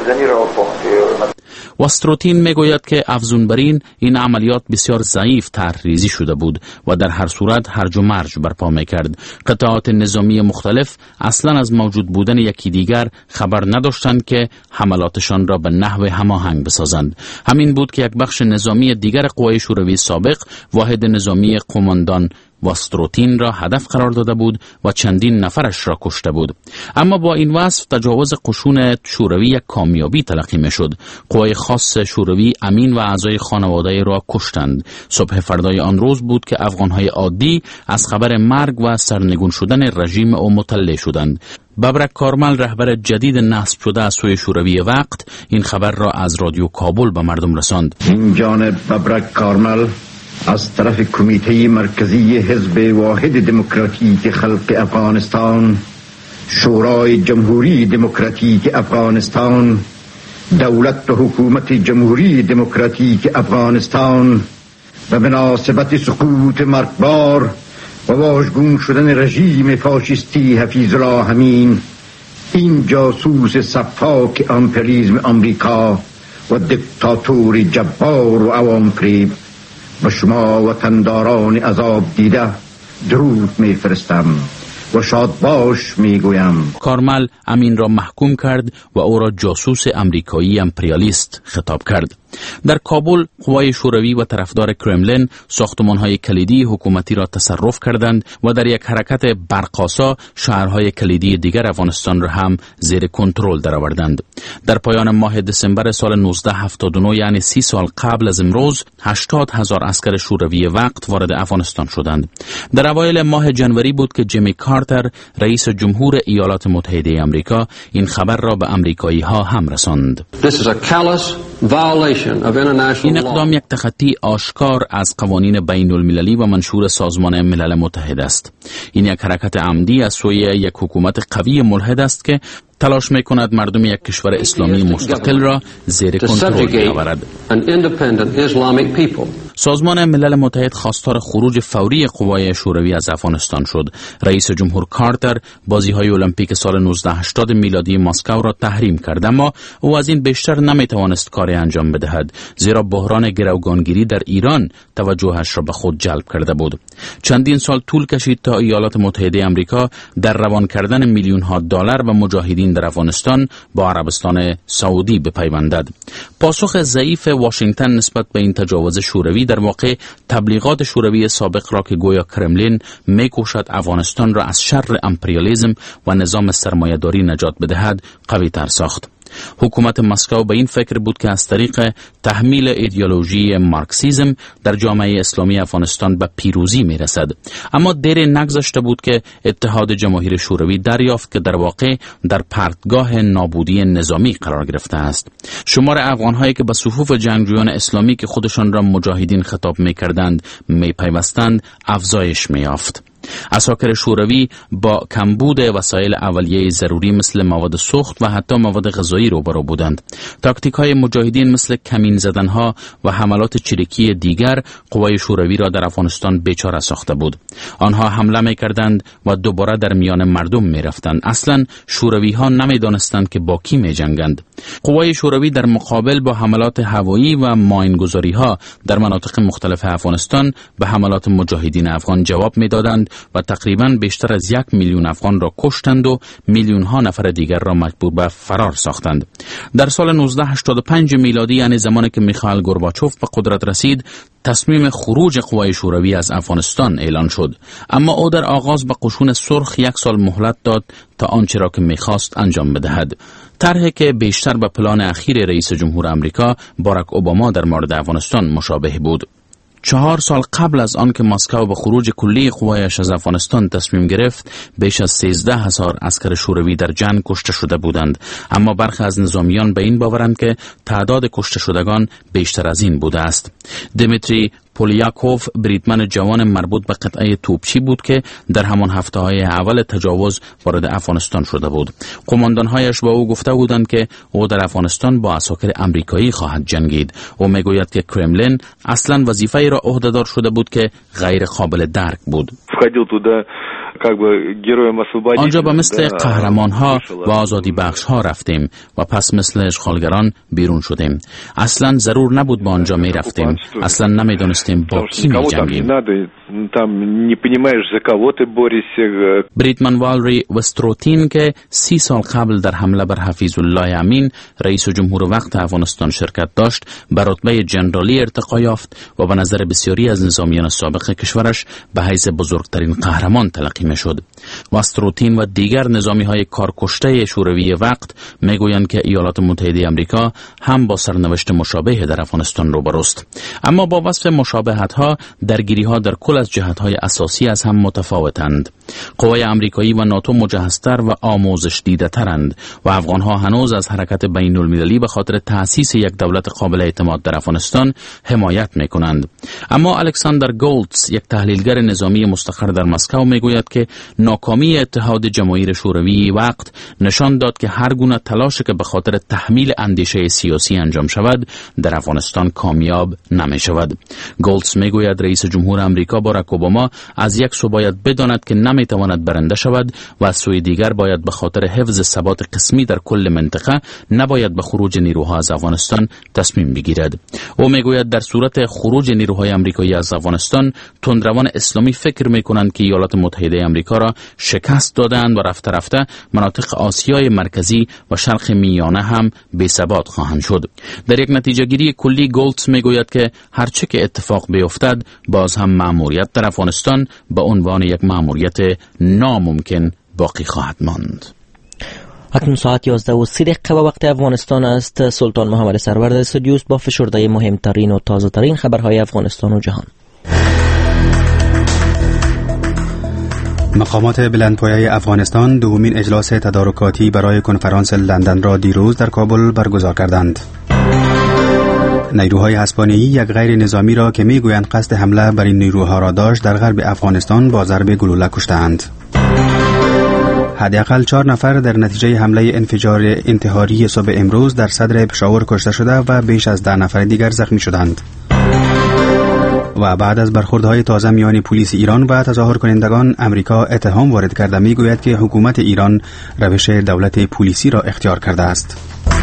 واستروتین می گوید که افزون بر این این عملیات بسیار ضعیف طرح‌ریزی شده بود و در هر صورت هرج و مرج برپا می کرد. قطعات نظامی مختلف اصلا از موجود بودن یکی دیگر خبر نداشتند که حملاتشان را به نحو هماهنگ بسازند. همین بود که یک بخش نظامی دیگر قوای شوروی سابق واحد نظامی قماندان واستروتین را هدف قرار داده بود و چندین نفرش را کشته بود. اما با این وصف تجاوز قشون شوروی یک کامیابی تلقی می شد. قوای خاص شوروی امین و اعضای خانواده را کشتند. صبح فردای آن روز بود که افغانهای عادی از خبر مرگ و سرنگون شدن رژیم او مطلع شدند. ببرک کارمل، رهبر جدید نصب شده از سوی شوروی وقت، این خبر را از رادیو کابل به مردم رساند. این جانب ببرک کارمل از طرف کمیته مرکزی حزب واحد دموکراتیک خلق افغانستان، شورای جمهوری دموکراتیک افغانستان، دولت و حکومت جمهوری دموکراتیک افغانستان و مناسبت سقوط مرگبار و واژگون شدن رژیم فاشیستی حفیظ الله امین این جاسوس صفاک امپریالیسم آمریکا و دیکتاتور جبار و عوام فریب و شما وطنداران عذاب دیده درود میفرستم و شاد باش میگویم. کارمل امین را محکوم کرد و او را جاسوس امریکایی امپریالیست خطاب کرد. در کابل قوای شوروی و طرفدار کرملین ساختمان‌های کلیدی حکومتی را تصرف کردند و در یک حرکت برقاسا شهرهای کلیدی دیگر افغانستان را هم زیر کنترل درآوردند. در پایان ماه دسامبر سال نوزده هفتاد و نه یعنی سی سال قبل از امروز هشتاد هزار عسکر شوروی وقت وارد افغانستان شدند. در اوایل ماه جنوری بود که جیمی کارتر رئیس جمهور ایالات متحده آمریکا این خبر را به آمریکایی ها هم رساند. این اقدام یک تخطی آشکار از قوانین بین المللی و منشور سازمان ملل متحد است. این یک حرکت عمدی از سوی یک حکومت قوی ملحد است که تلاش میکند مردم یک کشور اسلامی مستقل را زیر کنترل بیاورد. سازمان ملل متحد خواستار خروج فوری قوای شوروی از افغانستان شد. رئیس جمهور کارتر بازی‌های المپیک سال نوزده هشتاد میلادی مسکو را تحریم کرد، اما او از این بیشتر نمیتوانست کاری انجام بدهد، زیرا بحران گروگانگیری در ایران توجهش را به خود جلب کرده بود. چندین سال طول کشید تا ایالات متحده آمریکا در روان کردن میلیون ها دلار و مجاهدین در افغانستان با عربستان سعودی بپیوندد. پاسخ ضعیف واشنگتن نسبت به این تجاوز شوروی در واقع تبلیغات شوروی سابق را که گویا کرملین می‌کوشد افغانستان را از شر امپریالیسم و نظام سرمایه‌داری نجات بدهد قوی تر ساخت. حکومت مسکو به این فکر بود که از طریق تحمیل ایدئولوژی مارکسیسم در جامعه اسلامی افغانستان به پیروزی میرسد، اما دیر نگذشته بود که اتحاد جماهیر شوروی دریافت که در واقع در پرتگاه نابودی نظامی قرار گرفته است. شمار افغان‌هایی که به صفوف جنگجویان اسلامی که خودشان را مجاهدین خطاب می‌کردند می‌پیوستند افزایش می‌یافت. عساکر شوروی با کمبود وسایل اولیه ضروری مثل مواد سوخت و حتی مواد غذایی روبرو بودند. تاکتیک‌های مجاهدین مثل کمین زدن‌ها و حملات چریکی دیگر قوای شوروی را در افغانستان بیچاره ساخته بود. آنها حمله می‌کردند و دوباره در میان مردم می‌رفتند. اصلاً شوروی‌ها نمی‌دانستند که با کی می‌جنگند. قوای شوروی در مقابل با حملات هوایی و ماینگذاری‌ها در مناطق مختلف افغانستان به حملات مجاهدین افغان جواب می‌دادند و تقریباً بیشتر از یک میلیون افغان را کشتند و میلیون ها نفر دیگر را مجبور به فرار ساختند. در سال نوزده هشتاد و پنج میلادی یعنی زمانی که میخائیل گورباچوف به قدرت رسید، تصمیم خروج قوای شوروی از افغانستان اعلان شد، اما او در آغاز به قشون سرخ یک سال مهلت داد تا آنچه را که میخواست انجام بدهد. طرحی که بیشتر به پلان اخیر رئیس جمهور آمریکا باراک اوباما در مورد افغانستان مشابه بود. چهار سال قبل از آن که مسکو به خروج کلی قوایش از افغانستان تصمیم گرفت، بیش از سیزده هزار عسکر شوروی در جنگ کشته شده بودند، اما برخی از نظامیان به این باورند که تعداد کشته شدگان بیشتر از این بوده است. دیمیتری پولیاکوف بریدمن جوان مربوط به قطعه توپچی بود که در همان هفته‌های اول تجاوز وارد افغانستان شده بود. قماندان‌هایش با او گفته بودند که او در افغانستان با عساکر آمریکایی خواهد جنگید. او میگوید که کرملین اصلاً وظیفه‌ای را عهده‌دار شده بود که غیر قابل درک بود. آنجا به مثل قهرمان ها و آزادی بخش ها رفتیم و پس مثل اشغالگران بیرون شدیم. اصلا ضرور نبود با آنجا می رفتیم. اصلا نمی دانستیم با کی می جنگیم. بریدمن والری وستروتین که سی سال قبل در حمله بر حفیظ الله امین رئیس جمهور وقت افغانستان شرکت داشت، به رتبه جنرالی ارتقا یافت و به نظر بسیاری از نظامیان سابق کشورش به حیث بزرگترین قهرمان تلقی می شد. وستروتین و دیگر نظامی های کارکشته شوروی وقت میگویند که ایالات متحده آمریکا هم با سرنوشت مشابه در افغانستان روبروست، اما با وصف مشابهت ها درگیری ها در کل از جهت های اساسی از هم متفاوتند. قوای آمریکایی و ناتو مجهزتر و آموزش دیده ترند و افغان ها هنوز از حرکت بین المللی به خاطر تأسیس یک دولت قابل اعتماد در افغانستان حمایت میکنند. اما الکساندر گولتز، یک تحلیلگر نظامی مستقر در مسکو، میگوید که ناکامی اتحاد جماهیر شوروی وقت نشان داد که هر گونه تلاشی که به خاطر تحمیل اندیشه سیاسی انجام شود در افغانستان کامیاب نمی شود. گولتز میگوید رئیس جمهور آمریکا باراک اوباما از یک سو باید بداند که نمی نمیتواند برنده شود و از سوی دیگر باید به خاطر حفظ ثبات قسمی در کل منطقه نباید به خروج نیروها از افغانستان تصمیم بگیرد. او میگوید در صورت خروج نیروهای آمریکایی از افغانستان، تندروان اسلامی فکر میکنند که ایالات متحده آمریکا را شکست دادند و رفته رفته مناطق آسیای مرکزی و شرق میانه هم بی‌ثبات خواهند شد. در یک نتیجه گیری کلی گولتز میگوید که هرچه که اتفاق بیفتد، باز هم مأموریت در افغانستان به عنوان یک مأموریت ناممکن باقی خواهد ماند. اکنون ساعت یازده و سی دقیقه و وقت افغانستان است. سلطان محمد سرور در استودیو با فشرده مهمترین و تازه ترین خبرهای افغانستان و جهان. مقامات بلندپایه افغانستان دومین اجلاس تدارکاتی برای کنفرانس لندن را دیروز در کابل برگزار کردند. نیروهای اسپانیایی یک غیر نظامی را که میگویند قصد حمله بر این نیروها را داشت در غرب افغانستان با ضرب گلوله کشتند. حداقل چهار نفر در نتیجه حمله انفجار انتحاری صبح امروز در صدر پشاور کشته شده و بیش از ده نفر دیگر زخمی شدند. و بعد از برخوردهای تازه میان پلیس ایران و تظاهر کنندگان، امریکا اتهام وارد کرده میگوید که حکومت ایران روش دولت پلیسی را اختیار کرده است.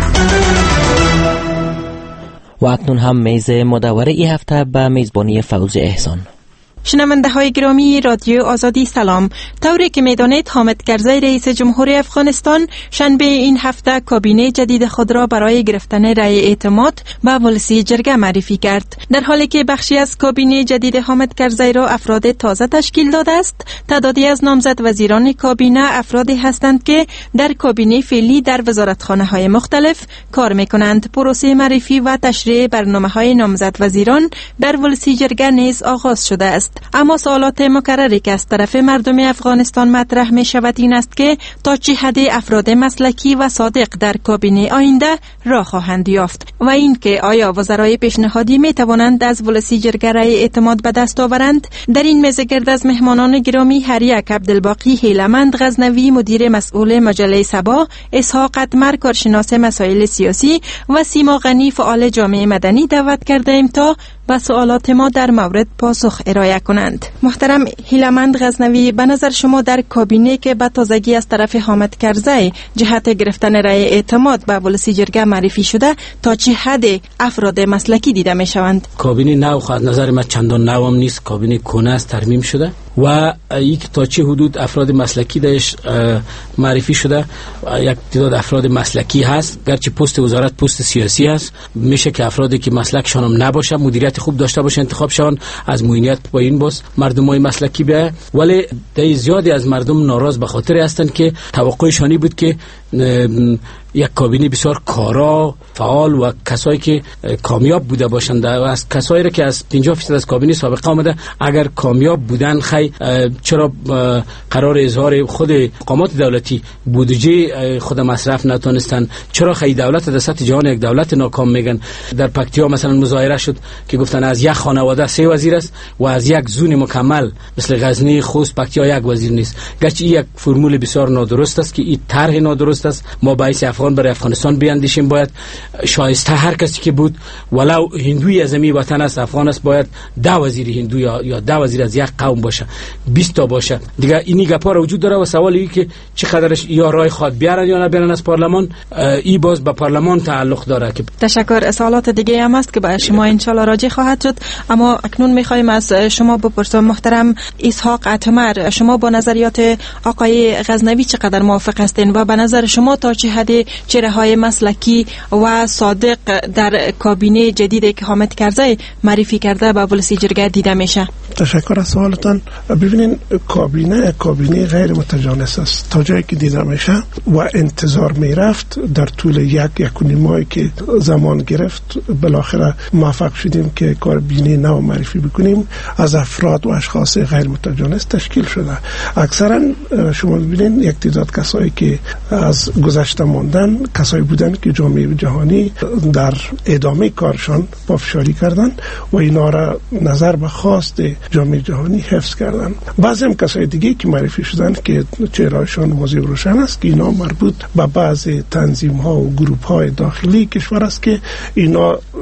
و اکنون هم میز مدور ای هفته به میزبانی فوز احسان. شنونده های گرامی رادیو آزادی سلام. طوری که میدانید حامد کرزی رئیس جمهوری افغانستان شنبه این هفته کابینه جدید خود را برای گرفتن رأی اعتماد به ولسی جرگه معرفی کرد. در حالی که بخشی از کابینه جدید حامد کرزی را افراد تازه تشکیل داده است، تعدادی از نامزد وزیران کابینه افرادی هستند که در کابینه فعلی در وزارتخانه های مختلف کار میکنند. پروسه معرفی و تشریع برنامه های نامزد وزیران در ولسی جرگه نیز آغاز شده است. اما سوالات مکرری که از طرف مردم افغانستان مطرح می شود این است که تا چه حد افراد مسلکی و صادق در کابینه آینده راه خواهند یافت و این که آیا وزرای پیشنهادی می توانند از ولسی جرگه رأی اعتماد به دست آورند. در این میز گرد از مهمانان گرامی هریک عبدالباقی هیلمند غزنوی مدیر مسئول مجله صبا، اسحاق اتمر کارشناس مسائل سیاسی و سیما غنی فعال جامعه مدنی دعوت کرده ایم تا و سوالات ما در مورد پاسخ ارائه کنند. محترم هیلمند غزنوی، به نظر شما در کابینه که به تازگی از طرف حامد کرزی جهت گرفتن رأی اعتماد به ولسی جرگه معرفی شده، تا چه حد افراد مسلکی دیده می شوند؟ کابینه نو از نظر من چندان نو هم نیست، کابینه کهنه است، ترمیم شده و یک تا چه حدود افراد مسلکی درش معرفی شده. یک تعداد افراد مسلکی هست، گرچه پست وزارت پست سیاسی هست، میشه که افرادی که مسلکشان هم نباشه، مدیریت خوب داشته باشه، انتخاب شون از معینیت پایین باز مردمای مسلکی بیای، ولی در زیادی از مردم ناراض به خاطر هستند که توقعشانی بود که یک کابینه بسیار کارا، فعال و کسایی که کامیاب بوده باشند و از کسایی را که از پنجاه درصد از کابینه سابقه آمده اگر کامیاب بودن، خی چرا قرار اظهار خود مقامات دولتی بودجه خود مصرف نتونستن؟ چرا خی دولت در سطح جهان یک دولت ناکام میگن؟ در پکتیا مثلا مظاهره شد که گفتن از یک خانواده سه وزیر است و از یک زون مکمل مثل غزنی، خوست، پکتیا یک وزیر نیست. گرچه یک فرمول بسیار نادرست است که این طرح نادرست است. ما باعث افغان برای افغانستان بیاندیشیم، باید شایسته هر کسی که بود ولو هندوی از می وطن است، افغان است، باید ده وزیر هندو یا یا ده وزیر از یک قوم باشه، بیست تا باشه دیگه. اینی گپا وجود داره و سوال این که چقدرش یا رای خواد بیارن یا نبیارن از پارلمان، ای باز به پارلمان تعلق داره. که تشکر. سوالات دیگه هم است که با شما ان شاء الله راجع خواهد شد، اما اکنون میخوایم از شما بپرسم محترم اسحاق اتمر، شما با نظریات آقای غزنوی چقدر موافق هستین و به نظر شما تا چه حد چهره‌های مسلکی و صادق در کابینه جدیدی که حامد کرزی معرفی کرده به ولسی جرگه دیده میشه؟ تشکر از سوالتان. ببینین کابینه کابینه غیر متجانس است تا جایی که دیده میشه و انتظار میرفت در طول یک یک و نیم ماهی که زمان گرفت بالاخره موفق شدیم که کابینه نو معرفی بکنیم از افراد و اشخاص غیر متجانس تشکیل شده. اکثرا شما ببینین یک تعداد کسایی که از گذشته ماندن کسایی بودن که جامعه جهانی در ادامه کارشان پافشاری کردن و اینا را نظر به خواست جامعه جهانی حفظ کردن. بعضی هم کسای دیگه که معرفی شدن که چهرهشان واضح و روشن است که اینا مربوط به بعضی تنظیم ها و گروپ های داخلی کشور است که اینا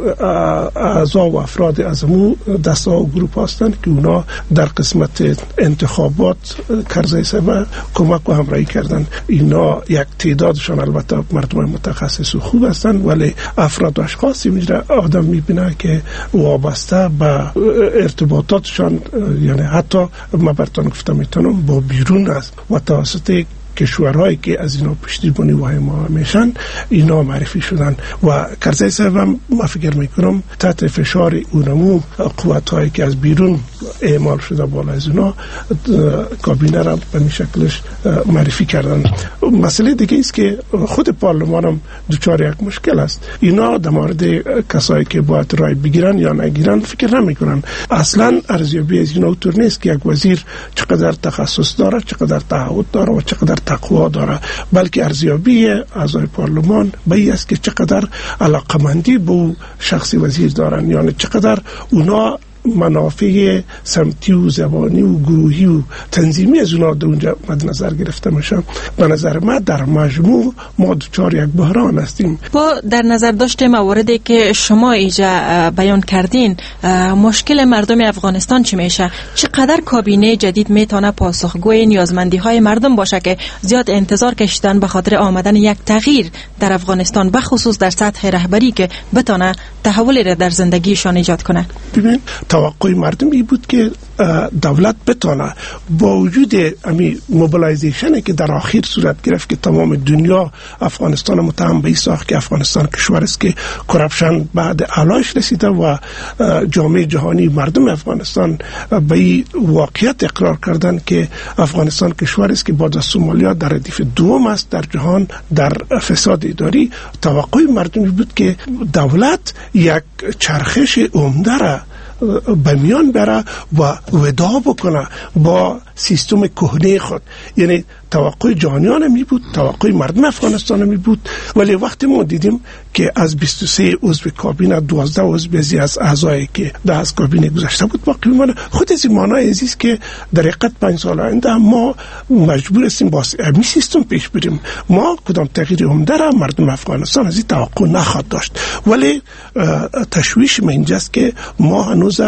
اعضا و افراد از مو دسته و گروپ هستند که اونا در قسمت انتخابات کرزی صاحب کمک و همراهی کردند. اینا یک تعدادشان البته مردم متخصص و خوب هستند، ولی افراد و اشخاصی میره آدم میبینه که وابسته به ارتباطاتشان، یعنی حتی ما براتون گفتم میتونم با بیرون است و توسط کشورهایی که از اینا پشتیبانی و حمایت میشن اینا معرفی شدن و کرزی صاحب هم ما فکر میکنم تحت فشار اونمو قوت‌هایی که از بیرون اعمال شده بالا از اونا کابینه را به این شکلش معرفی کردن. مسئله دیگه است که خود پارلمان هم دچار یک مشکل است. اینا در مورد کسایی که باید رای بگیرن یا نگیرن فکر نمیکنن. اصلا ارزیابی از اینا طور نیست که یک وزیر چقدر تخصص داره، چقدر تعهد داره و چقدر تقوا داره، بلکه ارزیابی اعضای پارلمان به این است که چقدر علاقمندی به شخص وزیر دارن، یعنی چقدر اونا منافع سمتی و زبانی و گروهی و تنظیمی از اونا در اونجا مد نظر گرفته میشه. به نظر ما در مجموع ما دچار یک بحران هستیم. با در نظر داشته مواردی که شما اینجا بیان کردین، مشکل مردم افغانستان چی میشه؟ چقدر کابینه جدید میتونه پاسخگوی نیازمندی های مردم باشه که زیاد انتظار کشیدن به خاطر آمدن یک تغییر در افغانستان، بخصوص در سطح رهبری که بتونه تحولی را در زندگیشان ایجاد کنه؟ ببین، توقع مردمی بود که دولت بتونه با وجود امی موبیلایزیشنی که در آخر صورت گرفت که تمام دنیا افغانستان متهم به این ساخت که افغانستان کشور است که کرپشن بعد علایش رسیده و جامعه جهانی مردم افغانستان به این واقعیت اقرار کردن که افغانستان کشور است که بعد از سومالیا در ردیف دوم است در جهان در فساد اداری. توقع مردمی بود که دولت یک چرخش عمده را به میان بره و وداع بکنه با سیستم کهنه خود. یعنی توقع جهانیان می بود، توقع مردم افغانستان می بود، ولی وقتی ما دیدیم که از بیست و سه عضو کابینه دوازده عضو بزی از اعضایی که ده از کابینه گذشته بود باقی میمونه، خود از این معنای عزیز که در حقیقت پنج سال آینده ما مجبور هستیم با این سیستم پیش بریم. ما کدام تغییر عمده را مردم افغانستان از این توقع نخواهد داشت، ولی تشویش من اینجاست که ما هنوز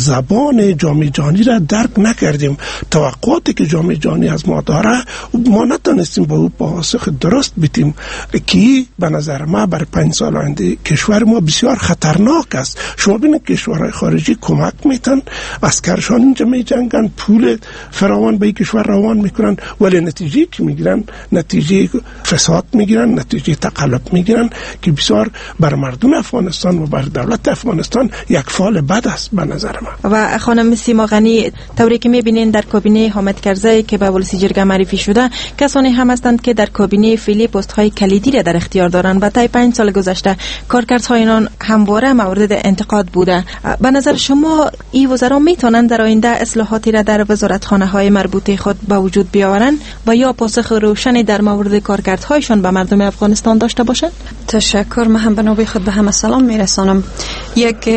زبان جامعه جهانی را درک نکردیم. توقعاتی که جامعه جهانی از ما داره ما نتونستیم با او پاسخ درست بدیم که به نظر ما بر پنج سال آینده کشور ما بسیار خطرناک است. شما ببینید کشورهای خارجی کمک میتن، عسکرشان اینجا میجنگن، پول فراوان به این کشور روان میکنن، ولی نتیجه که میگیرن نتیجه فساد میگیرن، نتیجه تقلب میگیرن که بسیار بر مردم افغانستان و بر دولت افغانستان یک فال بد است به نظر من. و خانم سیما غنی، طوری که میبینین در کابینه حامد کرزی که به ولسی جرگه معرفی شده، کسانی هم هستند که در کابینه فعلی پست های کلیدی را در اختیار دارند و طی پنج سال گذشته کارکردهای آنان همواره مورد انتقاد بوده. به نظر شما این وزرا میتونند در آینده اصلاحاتی را در وزارتخانه های مربوطه خود به وجود بیاورند و یا پاسخ روشنی در مورد کارکردهایشان به مردم افغانستان داشته باشند؟ تشکر. من هم به نوبه خود به همه سلام میرسانم. یک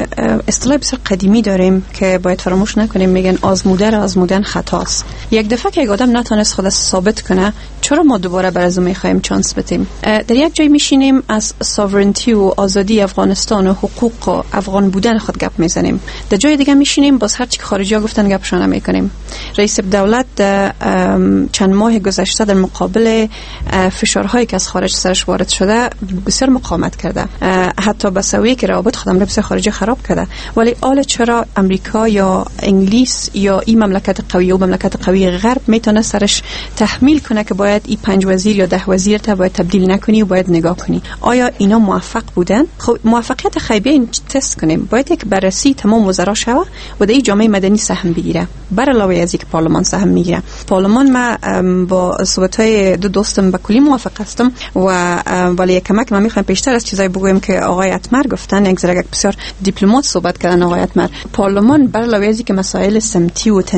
اصطلاح بسیار قدیمی داریم که باید فراموش نکنیم، میگن آزموده را آزمودن خطاست. یک دفعه که یک آدم نتونست خودش ثابت کنه، چرا ما دوباره بر از اون میخوایم چانس بدیم؟ در یک جای میشینیم از ساورنتی و آزادی افغانستان و حقوق و افغان بودن خود گپ میزنیم، در جای دیگه میشینیم باز هر چی که خارجی‌ها گفتن گپشون نمیکنیم. رئیس دولت چند ماه گذشته در مقابل فشارهایی که از خارج سرش وارد شده بسیار مقاومت کرده، حتی به سویه که روابط خودم بسیار خارجی خراب کرده. ولی آل چرا امریکا یا انگلیس یا این مملکت قوی و مملکت قوی غرب میتونه سرش تحمیل کنه که باید این پنج وزیر یا ده وزیر تا باید تبدیل نکنی و باید نگاه کنی؟ آیا اینا موفق بودن؟ خب موفقیت خیبه این تست کنیم. باید یک بررسی تمام وزرا شوه و در این جامعه مدنی سهم بگیره، بر علاوه از اینکه پارلمان سهم میگیره. پارلمان ما با صحبت‌های دو دوستم به کلی موافق هستم و ولی یک کمک ما میخوایم پیشتر از چیزایی بگویم که آقای اتمر گفتن، یک ذره بسیار دیپلمات صحبت کردن. آقای اتمر، پارلمان بر علاوه از اینکه مسائل سمتی و تنظیمی و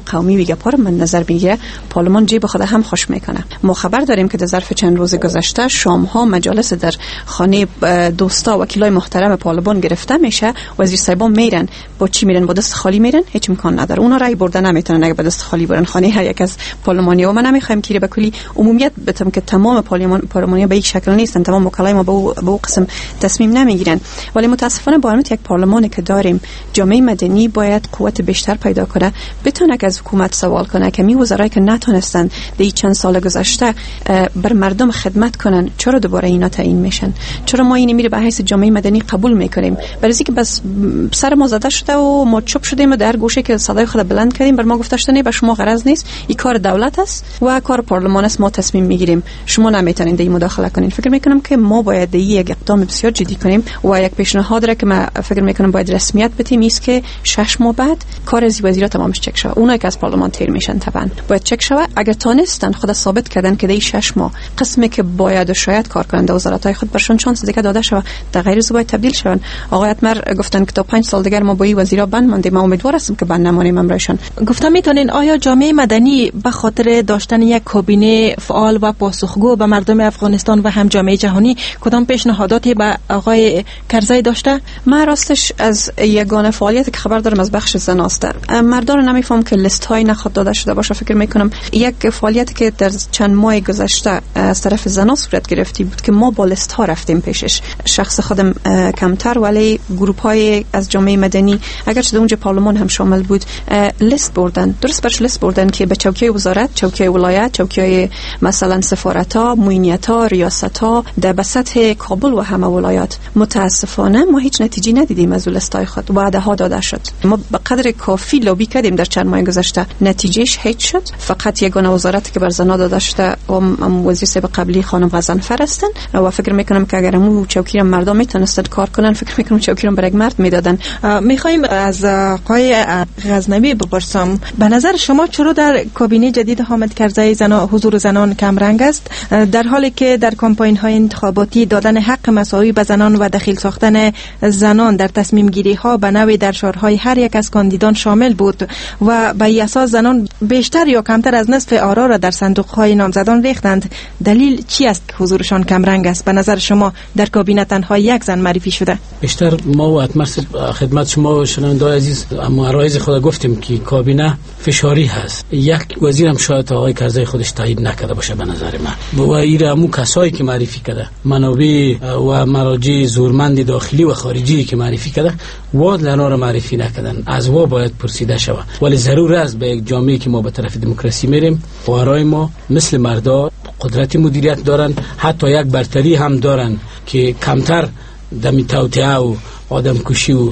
قومی و گپا رو من نظر میگیره، پارلمان جیب خود هم خوش میکنه. ما خبر داریم که در ظرف چند روز گذشته شام ها مجالس در خانه دوستا وکیلای محترم پارلمان گرفته میشه، وزیر صاحبا میرن با چی میرن؟ با دست خالی میرن، هیچ امکان نداره. اونا رای برده نمیتونن اگه با دست خالی برن خانه هر یک از پارلمانیا. و من نمیخوایم که به کلی عمومیت بتم که تمام پارلمان پارلمانیا به یک شکل نیستن، تمام وکلای ما به او قسم تصمیم نمیگیرن، ولی متاسفانه با همین یک پارلمانی که داریم، جامعه مدنی باید قوت بیشتر پیدا کنه، بتونه از حکومت سوال کنه که می وزرایی که نتونستن در این چند سال گذشته بر مردم خدمت کنن چرا دوباره اینا تعیین میشن؟ چرا ما اینی میره به حیث جامعه مدنی قبول میکنیم؟ برای اینکه بس سر ما زده شده و ما چوب شدیم و در گوشه که صدای خود بلند کردیم، بر ما گفته شده نه به شما غرض نیست، این کار دولت است و کار پارلمان است، ما تصمیم میگیریم، شما نمیتونین در این مداخله کنین. فکر میکنم که ما باید یک اقدام بسیار جدی کنیم و یک پیشنهاد را که ما فکر میکنم باید رسمیت بدیم است که شش ماه بعد کار از وزیرا تمامش چک شود. اونایی که از پارلمان تیر میشن طبعا باید چک شود. اگر تانستن خود ثابت کردن که در شش ماه قسمی که باید و شاید کار کنند در وزارت‌های خود برشون شانس دیگه داده شود، در غیر زبای تبدیل شون. آقای اتمر گفتن که تا پنج سال دیگر ما با این وزیرا بند ماندیم، ما امیدوار هستیم که بند نمانیم امرایشان. گفتم میتونین آیا جامعه مدنی به خاطر داشتن یک کابینه فعال و پاسخگو به مردم افغانستان و هم جامعه جهانی کدام پیشنهاداتی به آقای کرزی داشته؟ من راستش از یگانه فعالیتی که خبر دارم از بخش زناست، مردان نمیفهم که لیست های نخواد داده شده باشه. فکر میکنم یک فعالیتی که در چند ماه گذشته از طرف زنا صورت گرفتی بود که ما با لیست ها رفتیم پیشش، شخص خودم کمتر ولی گروپ های از جامعه مدنی اگرچه اونجا پارلمان هم شامل بود لیست بردن، درست برش لیست بردن که به چوکیه وزارت، چوکیه ولایت، چوکیه مثلا سفارت ها، معینیت ها، ریاست ها در به سطح کابل و همه ولایات. متاسفانه ما هیچ نتیجه ندیدیم از لیست‌های خود، وعده ها داده شد، ما به قدر کافی لابی کردیم در چند ماه گذشته، نتیجهش هیچ شد. فقط یگانه وزارت که بر زنا داده شده و وزیر صاحب قبلی خانم غضنفر هستن و فکر میکنم که اگر مو چوکی مردا میتونستن کار کنن، فکر میکنم چوکی رو برای مرد میدادن. میخوایم از آقای غزنوی بپرسم، به نظر شما چرا در کابینه جدید حامد کرزی زنا حضور زنان کم رنگ است، در حالی که در کمپاین های انتخاباتی دادن حق مساوی به زنان و دخیل ساختن زنان در تصمیم گیری ها به نوع در شعارهای هر یک از کاندیدان شامل بود و به این اساس زنان بیشتر یا کمتر از نصف آرا را در صندوق های نامزدان ریختند؟ دلیل چی است که حضورشان کم رنگ است؟ به نظر شما در کابینه تنها یک زن معرفی شده؟ بیشتر ما و اتمر خدمت شما شنوندگان عزیز معرایز خود گفتیم که کابینه فشاری هست، یک وزیر هم شاید آقای کرزی خودش تایید نکرده باشه به نظر من، و ایره همون کسایی که معرفی کرده، منابع و مراجع زورمند داخلی و خارجی که معرفی کرده، واد لنا را معرفی نکردن، از وا باید پرسیده شود. ولی ضرور است به یک جامعه که ما به طرف دموکراسی میریم، فقرای ما مثل مردا قدرت مدیریت دارن، حتی یک برتری هم دارن که کمتر دمی توطئه و آدم کشی و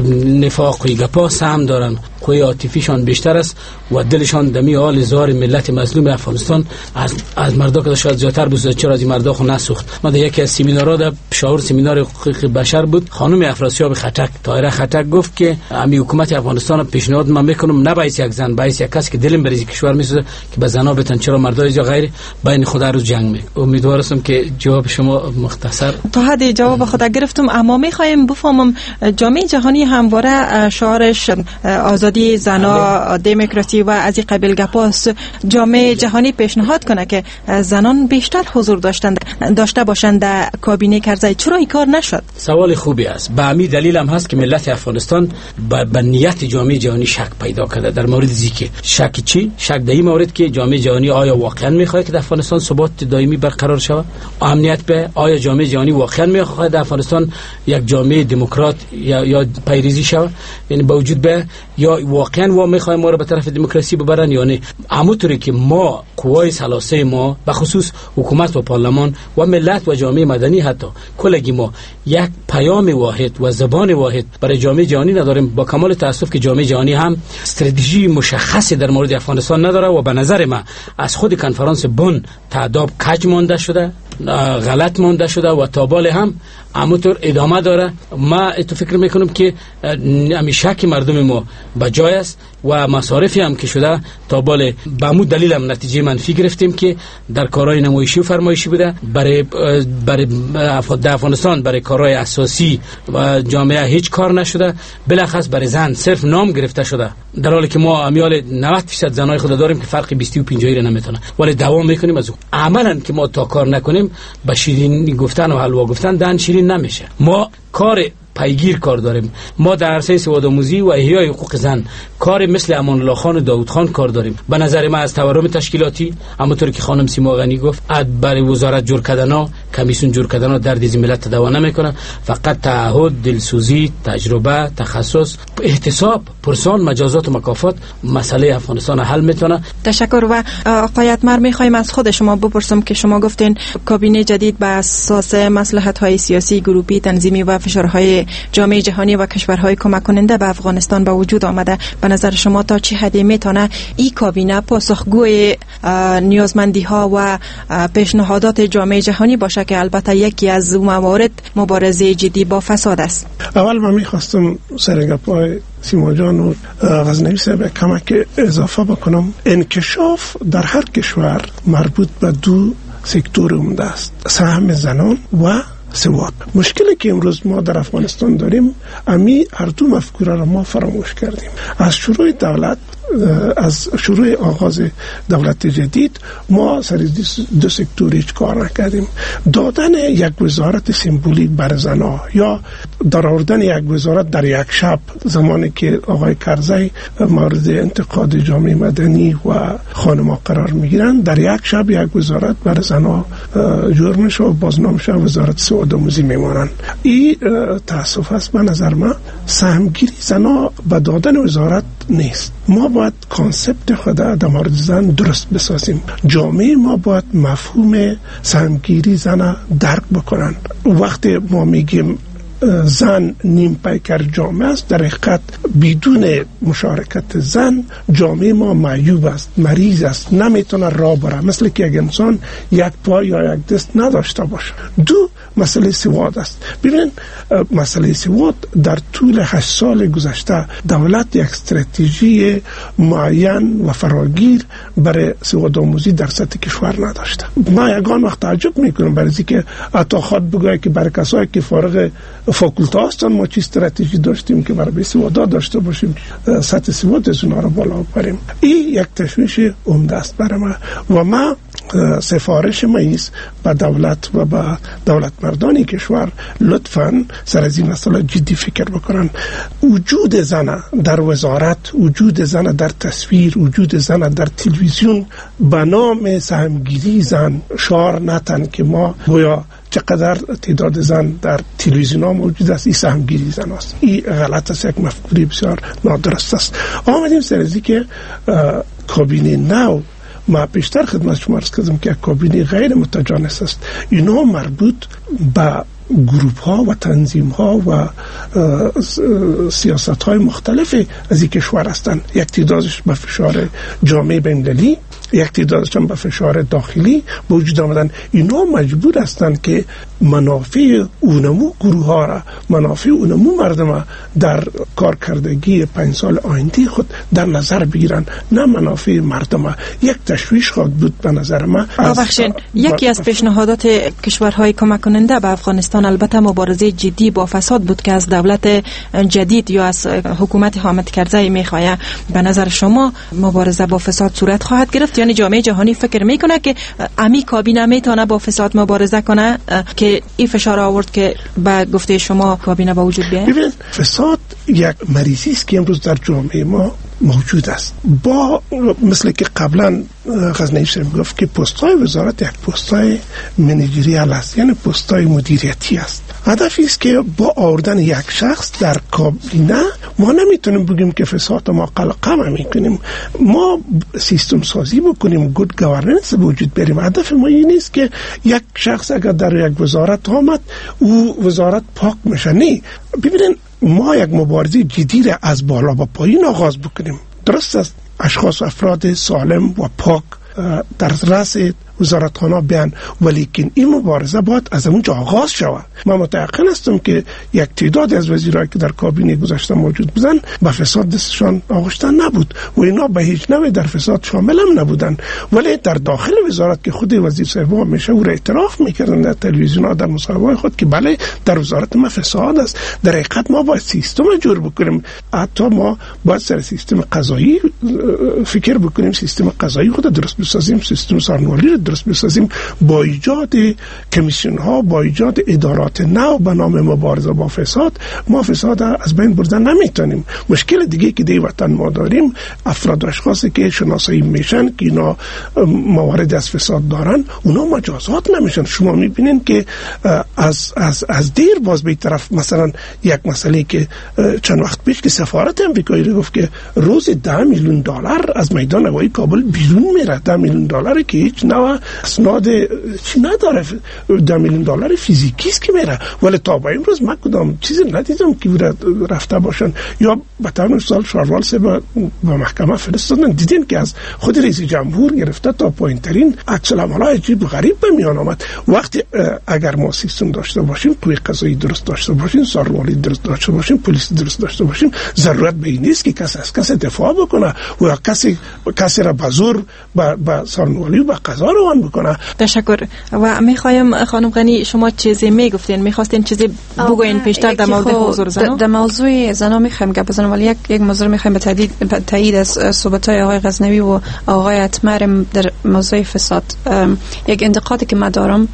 نفاق و گپا هم دارن، قوی عاطفیشان بیشتر است و دلشان دمی حال زار ملت مظلوم افغانستان از از مردا که شاید زیاتر بود. چرا از این مردا خو نسوخت؟ ما در یکی از سمینارها در پشاور سمینار حقوق بشر بود، خانم افراسیاب خټک طاهره خټک گفت که امی حکومت افغانستان پیشنهاد من میکنم نباید یک زن، باید یک کس که دلم بریزی کشور میسوزه که به زنا بتن، چرا مردا یا غیر بین خود روز جنگ می. امیدوارم که جواب شما مختصر تا حد جواب خود گرفتم، اما میخوایم بفهمم جامعه جهانی همواره شعارش آزادی زنا، دموکراسی و از این قبیل گپاست. جامعه جهانی پیشنهاد کنه که زنان بیشتر حضور داشتن داشته باشند در کابینه کرزی، چرا این کار نشد؟ سوال خوبی است. به همین دلیل هم هست که ملت افغانستان به نیت جامعه جهانی شک پیدا کرده در مورد زیکه. شک چی؟ شک در این مورد که جامعه جهانی آیا واقعا میخواد که در افغانستان ثبات دائمی برقرار شود؟ امنیت به آیا جامعه جهانی واقعا میخواد در افغانستان یک جامعه دموکرات یا یا پیریزی شود؟ یعنی با وجود به یا واقعا وا میخوایم ما رو به طرف دموکراسی ببرن یا نه؟ همونطوری که ما قوای ثلاثه ما به خصوص حکومت و پارلمان و ملت و جامعه مدنی حتی کلگی ما یک پیام واحد و زبان واحد برای جامعه جهانی نداریم، با کمال تاسف که جامعه جهانی هم استراتژی مشخصی در مورد افغانستان نداره و به نظر من از خود کنفرانس بن تعداب کج مانده شده، غلط مانده شده و تابال هم همونطور ادامه داره. ما تو فکر میکنم که همیشه که مردم ما بجای است و مصارفی هم که شده تا بالا به همون دلیل هم نتیجه منفی گرفتیم که در کارهای نمایشی و فرمایشی بوده. برای برای افغانستان برای کارهای اساسی و جامعه هیچ کار نشده، بلخص برای زن صرف نام گرفته شده، در حالی که ما امیال نود درصد زنای خود داریم که فرق بیست و پنج را نمیتونه، ولی دوام میکنیم از اون. عملاً که ما تا کار نکنیم با شیرین گفتن و حلوا گفتن دهن شیرین نمیشه. ما کار پیگیر کار داریم. ما در عرصه سوادآموزی و احیای حقوق زن کار مثل امان الله خان و داوود خان کار داریم. به نظر من از تورم تشکیلاتی، همونطور که خانم سیما غنی گفت، برای وزارت جور کردن، کمیسیون جور کردن درد از ملت دوا نمیکنه. فقط تعهد، دلسوزی، تجربه، تخصص، احتساب، پرسان، مجازات و مکافات مسئله افغانستان حل میتونه. تشکر. و آقای اتمر میخوایم از خود شما بپرسم که شما گفتین کابینه جدید بر اساس مصلحت‌های سیاسی، گروهی، تنظیمی و فشارهای جامعه جهانی و کشورهای کمک کننده به افغانستان به وجود آمده. به نظر شما تا چه حدی میتونه این کابینه پاسخگوی نیازمندی ها و پیشنهادات جامعه جهانی باشه که البته یکی از موارد مبارزه جدی با فساد است؟ اول من میخواستم سرگپای سیما جان و غزنوی صاحب کمک اضافه بکنم. انکشاف در هر کشور مربوط به دو سکتور عمده است: سهم زنان و سواد. مشکلی که امروز ما در افغانستان داریم، امی هر دو مفکوره را ما فراموش کردیم. از شروع دولت از شروع آغاز دولت جدید ما سر دو سکتور هیچ کار نکردیم. دادن یک وزارت سمبولیک بر زنها یا در آوردن یک وزارت در یک شب، زمانی که آقای کرزی مورد انتقاد جامعه مدنی و خانم‌ها قرار میگیرن، در یک شب یک وزارت بر زنها جور میشه و بازنامش وزارت سوادآموزی میمونن. این تاسف است. به نظر من سهمگیری زنها به دادن وزارت نیست. ما باید کانسپت خود در مورد زن درست بسازیم. جامعه ما باید مفهوم سهمگیری زن درک بکنن. وقتی ما میگیم زن نیم پیکر جامعه است، در حقیقت بدون مشارکت زن جامعه ما معیوب است، مریض است، نمیتونه راه بره، مثل که یک انسان یک پا یا یک دست نداشته باشه. دو، مسئله سواد است. ببینید مسئله سواد در طول هشت سال گذشته دولت یک استراتژی معین و فراگیر برای سواد آموزی در سطح کشور نداشته. ما یگان وقت تعجب میکنم برای اینکه عطا خود بگوید که برای کسایی که فارغ فاکولته هستن ما چی استراتژی داشتیم که برای سوادا داشته باشیم، سطح سواد از اونها رو بالا ببریم. این یک تشویش عمده است برای ما و ما سفارش ما است به دولت و به دولت مردانی کشور لطفاً سر از این مسئله جدی فکر بکنن. وجود زن در وزارت، وجود زن در تصویر، وجود زن در تلویزیون به نام سهمگیری زن شعار نتن که ما گویا چقدر تعداد زن در تلویزیون ها موجود است، این سهمگیری زن است. این غلط است، یک مفکوره بسیار نادرست است. آمدیم سر از که کابینه نو، ما پیشتر خدمت شما عرض کردم که کابینه غیر متجانس است. اینا مربوط به گروپ ها و تنظیم ها و سیاست های مختلف از این کشور هستند. یک تعدادش به فشار جامعه بین‌المللی، یک تعدادش هم به فشار داخلی به وجود آمدن. اینا مجبور هستند که منافع اونمو گروه ها را، منافع اونمو مردم در کارکردگی پنج سال آینده خود در نظر بگیرن، نه منافع مردم. یک تشویش خواهد بود به نظر من. ببخشید، یکی از پیشنهادات کشورهای کمک کننده به افغانستان البته مبارزه جدی با فساد بود که از دولت جدید یا از حکومت حامد کرزی میخواه. به نظر شما مبارزه با فساد صورت خواهد گرفت؟ یعنی جامعه جهانی فکر میکنه که امی کابینه میتونه با فساد مبارزه کنه که این فشار آورد که با گفته شما کابینه با وجود بیاید؟ ببین، فساد یک مریضی است که امروز در جامعه ما موجود است. با مثل که قبلا غزنوی صاحب گفت که پست‌های وزارت یک پست‌های منیجریال است، یعنی پست‌های مدیریتی است. هدفی است که با آوردن یک شخص در کابینه ما نمیتونیم بگیم که فساد ما قلقم میکنیم. ما سیستم سازی بکنیم، گود گاورننس به وجود بریم. هدف ما این نیست که یک شخص اگر در یک وزارت آمد او وزارت پاک میشه. نه، ببینید ما یک مبارزه جدی را از بالا به پایین آغاز بکنیم. درست است اشخاص افراد سالم و پاک در رأس وزارتخانه بیان، ولیکن این مبارزه باید از اونجا آغاز شود. من متأکد هستم که یک تعداد از وزیرایی که در کابینه گذشته موجود بودن به فساد دستشان آغشته نبود و اینا به هیچ نوع در فساد شامل هم نبودن، ولی در داخل وزارت که خود وزیر صاحب همیشه او را اعتراف میکردن در تلویزیون ها در مصاحبه خود که بله در وزارت ما فساد است. در حقیقت ما باید سیستم جور بکنیم، حتی ما باید سر سیستم قضایی فکر بکنیم، سیستم قضایی خود درست بسازیم، سیستم سارنوالی رو درست بسازیم با ایجاد کمیسیون ها، با ایجاد ادارات نو به نام مبارزه با فساد. ما فساد از بین بردن نمیتونیم. مشکل دیگه که در وطن ما داریم افراد و اشخاصی که شناسایی میشن که اینا موارد از فساد دارن، اونا مجازات نمیشن. شما میبینین که از از از دیر باز به طرف مثلا یک مسئله که چند وقت پیش که سفارت امریکایی گفت که روز ده میلیون دلار از میدان هوایی کابل بیرون میره. ده میلیون دلار که هیچ نوع اسناد چی نداره، ده میلیون دلار فیزیکی است که میره، ولی تا به امروز من کدام چیزی ندیدم که رفته باشن. یا به طور مثال شاروال سه به محکمه فرستادن، دیدین که از خود رئیس جمهور گرفته تا پایینترین عکس العمل‌های عجیب و غریب به میان آمد. وقتی اگر ما سیستم داشته باشیم، قوه قضایی درست داشته باشیم، سارنوالی درست داشته باشیم، پلیس درست داشته باشیم، ضرورت به این نیست که کسی از کسی دفاع بکنه و کسی کسی را به زور به سارنوالی و به قضا روان بکنه. تشکر. و میخوایم خانم غنی شما چیزی میگفتین، میخواستین چیزی بگوین پیشتر در مورد حضور زنا؟ در موضوع زنا میخوایم گپ بزنیم، ولی یک یک موضوع میخوایم به تایید به تایید از صحبت‌های آقای غزنوی و آقای اتمر در موضوع فساد. یک انتقادی که من دارم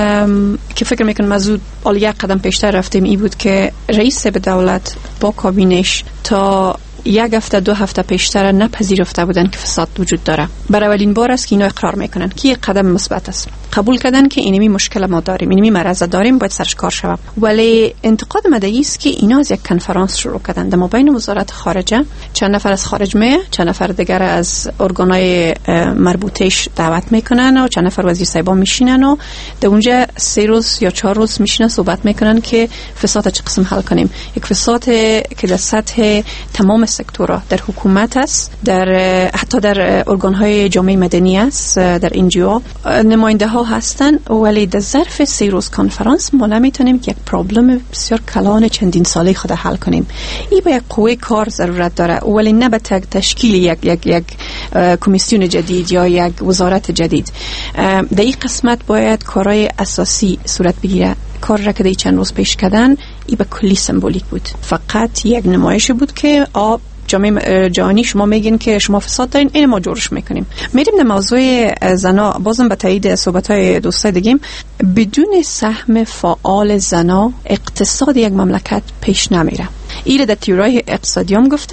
که فکر میکنم از اون یک قدم پیشتر رفتیم این بود که رئیس به دولت با کابینش تا یک هفته دو هفته پیشتر نپذیرفته بودن که فساد وجود داره. برای اولین بار است که اینا اقرار میکنن که یک قدم مثبت است. قبول کردن که اینمی مشکل ما داریم، اینمی مرض داریم، باید سرش کار شود. ولی انتقاد مدعی است که اینا از یک کنفرانس شروع کردن در مابین وزارت خارجه، چند نفر از خارج می، چند نفر دیگر از ارگانهای مربوطهش دعوت میکنن و چند نفر وزیر صاحبا میشینن و در اونجا سه روز یا چهار روز میشینن صحبت میکنن که فساد چه قسم حل کنیم. یک فساد که در سطح تمام سکتورها در حکومت است، در حتی در ارگان‌های جامعه مدنی است، در انجیو نماینده ها هستن، ولی در ظرف سه روز کنفرانس ما نمیتونیم که یک پرابلم بسیار کلان چندین ساله خود حل کنیم. این با یک قوه کار ضرورت داره، ولی نه به تشکیل یک یک یک کمیسیون جدید یا یک وزارت جدید. در این قسمت باید کارهای اساسی صورت بگیره. کار را که دی چند روز پیش کردن ای به کلی سمبولیک بود، فقط یک نمایش بود که آب جامعه جهانی شما میگین که شما فساد دارین، این ما جورش میکنیم. میریم در موضوع زنا، بازم به تایید صحبت‌های دوستای دیگیم، بدون سهم فعال زنا اقتصاد یک مملکت پیش نمیره. ایره در تیورای اقتصادی هم گفتن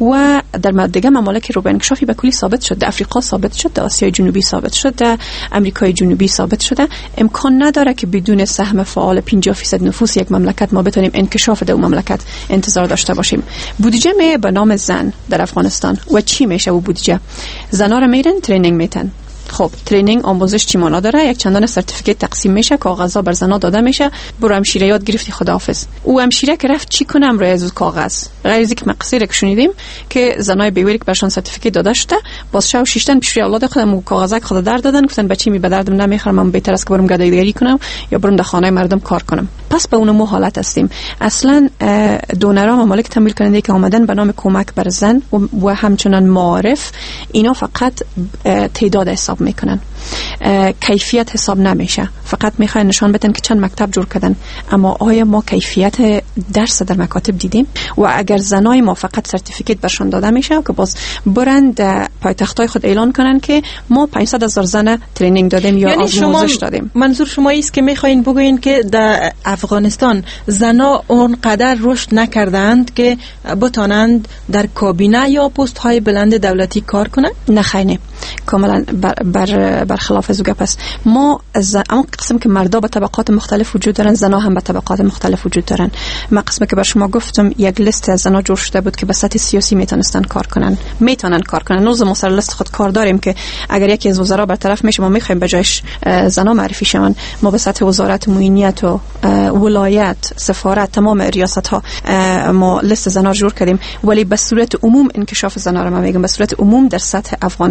و در دیگه ممالک رو به انکشافی به کلی ثابت شد. در افریقا ثابت شد، در آسیای جنوبی ثابت شد، در امریکای جنوبی ثابت شده. امکان نداره که بدون سهم فعال پنجاه درصد نفوس یک مملکت ما بتونیم انکشاف در اون مملکت انتظار داشته باشیم. بودجه می به نام زن در افغانستان و چی میشه؟ و بودجه زنا رو میرن ترینینگ میتن. خب ترینینگ آموزش چی معنا داره؟ یک چندان سرتیفیکیت تقسیم میشه، کاغذها بر زنا داده میشه، برو همشیره یاد گرفتی خداحافظ. او همشیره که رفت چی کنم روی از کاغذ، غیر از اینکه مقصیر که شنیدیم که زنای بیوری که برشان سرتیفیکیت داده شده، باز شو شیشتن پیش اولاد خودم کاغذک خود در دادن، گفتن بچی می به دردم نمیخوره، من بهتر است که برم گدایگری کنم یا برم در خانه مردم کار کنم. پس به اون مو حالت هستیم. اصلا دونرها ممالک تمویل کننده که اومدن به نام کمک بر زن و همچنان معارف، اینا فقط تعداد حساب میکنن، کیفیت حساب نمیشه. فقط میخوان نشان بدن که چند مکتب جور کردن، اما آیا ما کیفیت درس در مکاتب دیدیم؟ و اگر زنای ما فقط سرتیفیکیت برشان داده میشه که باز برند پایتختای خود اعلان کنن که ما پانصد هزار زن ترینینگ دادیم یا یعنی آموزش دادیم. منظور شما است که میخواین بگوین که در افغانستان زنا اونقدر رشد نکردند که بتانند در کابینه یا پست های بلند دولتی کار کنند؟ نه خیلی، کاملا بر بر برخلاف از گپ است. ما از اون قسم که مردا به طبقات مختلف وجود دارن، زنا هم به طبقات مختلف وجود دارن. ما قسمی که بر شما گفتم یک لیست از زنا جور شده بود که به سطح سیاسی میتونستن کار کنن، میتونن کار کنن. نوز ما سر لیست خود کار داریم که اگر یکی از وزرا برطرف میشه ما میخوایم به جایش زنا معرفی شون. ما به سطح وزارت معینیت و ولایت، سفارت، تمام ریاست ها ما لیست زنا جور کردیم، ولی به صورت عموم انکشاف زنا رو ما میگم به صورت عموم در سطح افغانستان ما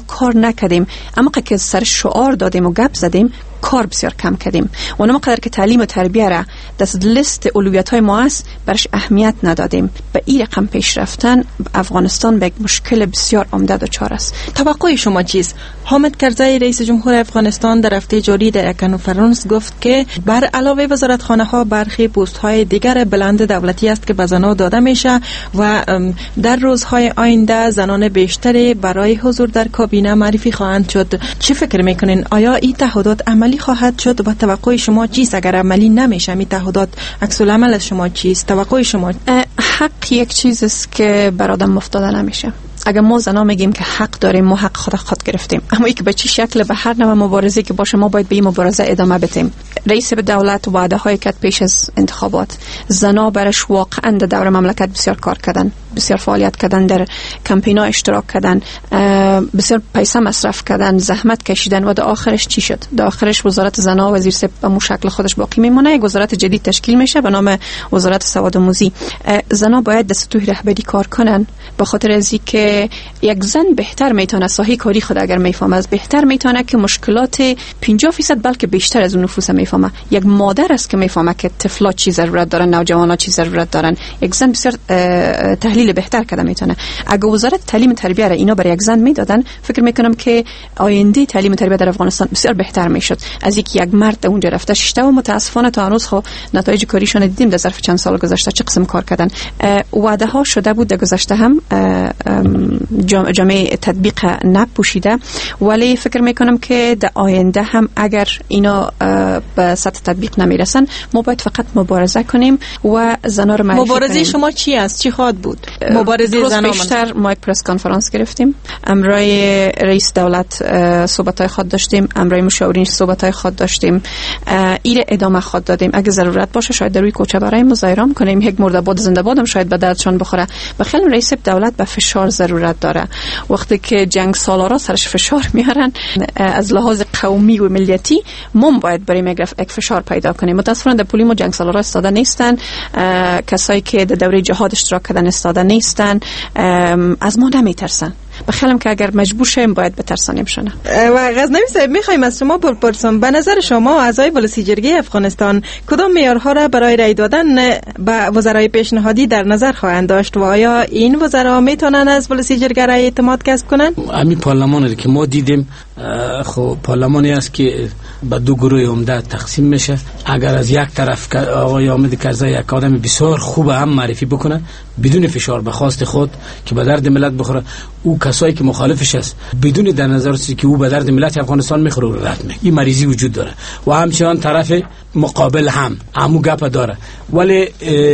کار نکردیم، اما که سر شعار دادیم و گپ زدیم کار بسیار کم کردیم و اونم قدر که تعلیم و تربیه را دست لیست اولویت های ما است برش اهمیت ندادیم. به این رقم پیش رفتن افغانستان به یک مشکل بسیار عمده دچار است. توقع شما چیست؟ حامد کرزی رئیس جمهور افغانستان در هفته جاری در کنفرانس گفت که بر علاوه وزارتخانه ها برخی پست های دیگر بلند دولتی است که به زنان داده میشه و در روزهای آینده زنان بیشتری برای حضور در کابینه معرفی خواهند شد. چه فکر میکنین؟ آیا این تعهدات عملی خواهد شد و توقع شما چیست؟ اگر عملی نمیشه این تعهدات عکس العمل شما چیست؟ توقع شما؟ حق یک چیز است که بر آدم مفتاده نمیشه. اگر ما زنا میگیم که حق داریم، ما حق خود خود گرفتیم، اما اینکه به چه شکل به هر نوع مبارزه که باشه ما باید به این مبارزه ادامه بدیم. رئیس دولت وعده های کرد پیش از انتخابات، زنا برش واقعا در دور مملکت بسیار کار کردن، بسیار فعالیت کردن، در کمپینا اشتراک کردن، بسیار پیسه مصرف کردن، زحمت کشیدن و در آخرش چی شد؟ در آخرش وزارت زنا وزیر سپ به مو شکل خودش باقی میمونه، یک وزارت جدید تشکیل میشه به نام وزارت سوادآموزی. زنا باید در سطوح رهبری کار کنن، به خاطر از اینکه یک زن بهتر میتونه ساحه کاری خود اگر میفهمه، از بهتر میتونه که مشکلات پنجاه درصد بلکه بیشتر از اون نفوس میفهمه. یک مادر است که میفهمه که طفلا چی ضرورت دارن، نوجوانا چی ضرورت دارن. یک زن بسیار تحلیل بهتر کرده میتونه. اگه وزارت تعلیم و تربیت را اینا برای یک زن میدادن، فکر میکنم که آینده تعلیم و تربیت در افغانستان بسیار بهتر میشد از اینکه یک مرد اونجا رفته شته و متاسفانه تا هنوز خو نتایج کاریشون دیدیم در ظرف چند سال گذشته چه قسم کار کردن. وعده ها شده بود در گذشته هم جامعه تطبیق نپوشیده، ولی فکر میکنم که در آینده هم اگر اینا به سطح تطبیق نمیرسن ما باید فقط مبارزه کنیم و زنا رو معرفی کنیم. مبارزه شما چی است؟ چی خواهد بود؟ مبارزه زنا بیشتر ما یک پرس کانفرانس گرفتیم، امرای رئیس دولت صحبت‌های خود داشتیم، امرای مشاورین صحبت‌های خود داشتیم، ایره ادامه خود دادیم. اگه ضرورت باشه شاید در روی کوچه برای مظاهره کنیم، یک مرده باد زنده بادم شاید به دردشان بخوره. بخیل رئیس دولت به فشار ضرورت داره. وقتی که جنگ سالارا سرش فشار میارن از لحاظ قومی و ملیتی ما باید برای یک فشار پیدا کنیم. متاسفانه در پولی ما جنگ سالارا استاده نیستن، کسایی که در دوره جهاد اشتراک کردن استاده نیستن، از ما نمیترسن. بخیلم که اگر مجبور شیم باید بترسانیمشونه. و غزنوی صاحب میخوایم از شما بپرسم، به نظر شما اعضای ولسی جرگه افغانستان کدام معیارها را برای رای دادن به وزرای پیشنهادی در نظر خواهند داشت و آیا این وزرا میتونن از ولسی جرگه رای اعتماد کسب کنن؟ همین پارلمانی که ما دیدیم خب پارلمانی است که به دو گروه عمده تقسیم میشه. اگر از یک طرف آقای حامد کرزی یک آدم بسیار خوب هم معرفی بکنه بدون فشار به خواست خود که به درد ملت بخوره، او کسایی که مخالفش است بدون در نظر رسیدگی که او به درد ملت افغانستان میخوره رد میکنه. این مریضی وجود داره و همچنان طرف مقابل هم همو گپ داره. ولی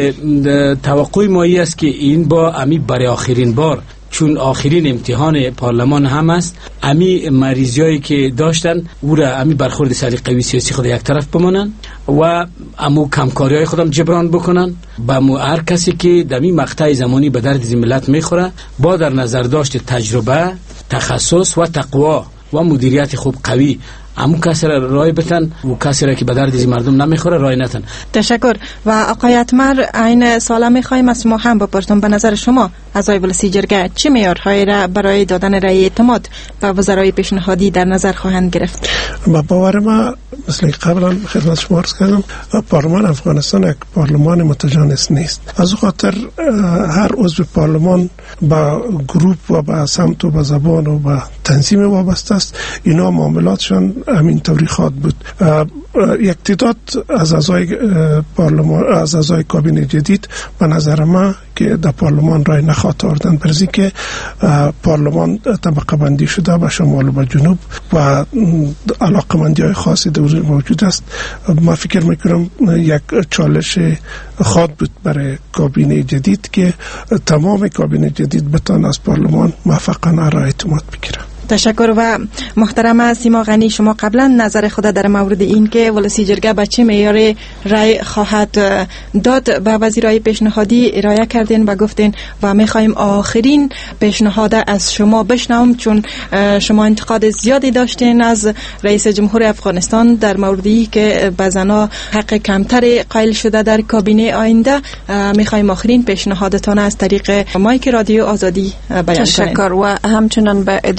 توقع ما این است که این با امی برای آخرین بار، چون آخرین امتحان پارلمان هم است، امی مریضیایی که داشتن او را امی برخورد سلیقه‌ای سیاسی خود یک طرف بمانن و امو کمکاری‌های خودم جبران بکنن با مو هر کسی که در این مقطع زمانی به درد ملت میخوره با در نظر داشت تجربه، تخصص و تقوا و مدیریت خوب قوی امو کسی را رای بتن و کسی را که به درد مردم نمیخوره رای نتن. تشکر. و آقای اتمر این سوالا میخوایم از شما هم بپرسم، به نظر شما اعضای ولسی جرگه چه معیارهایی را برای دادن رای اعتماد به وزرای پیشنهادی در نظر خواهند گرفت؟ با باور ما مثل قبلا خدمت شما عرض کردم پارلمان افغانستان یک پارلمان متجانس نیست. از خاطر هر عضو پارلمان با گروپ و با سمت و با زبان و با تنظیم وابسته است. اینا معاملاتشان همین طوری خواهد بود. یک تعداد از اعضای پارلمان از اعضای کابینه جدید به نظر ما که در پارلمان رای نخواهد آوردن، برای که پارلمان طبقه بندی شده به شمال و به جنوب و علاقمندی های خاصی در موجود است. ما فکر میکنم یک چالش خواهد بود برای کابینه جدید که تمام کابینه جدید بتوان از پارلمان موفقانه رای اعتماد بگیرن. تشکر. و محترم سیما غنی، شما قبلا نظر خود در مورد این که ولسی جرگه به چه معیار رای خواهد داد به وزیرای پیشنهادی ارائه کردین و گفتین و میخوایم آخرین پیشنهاد از شما بشنوم، چون شما انتقاد زیادی داشتین از رئیس جمهور افغانستان در موردی که به زنا حق کمتر قائل شده در کابینه آینده. میخوایم آخرین پیشنهادتان از طریق مایک رادیو آزادی بیان کنین. تشکر. و همچنان به ادامه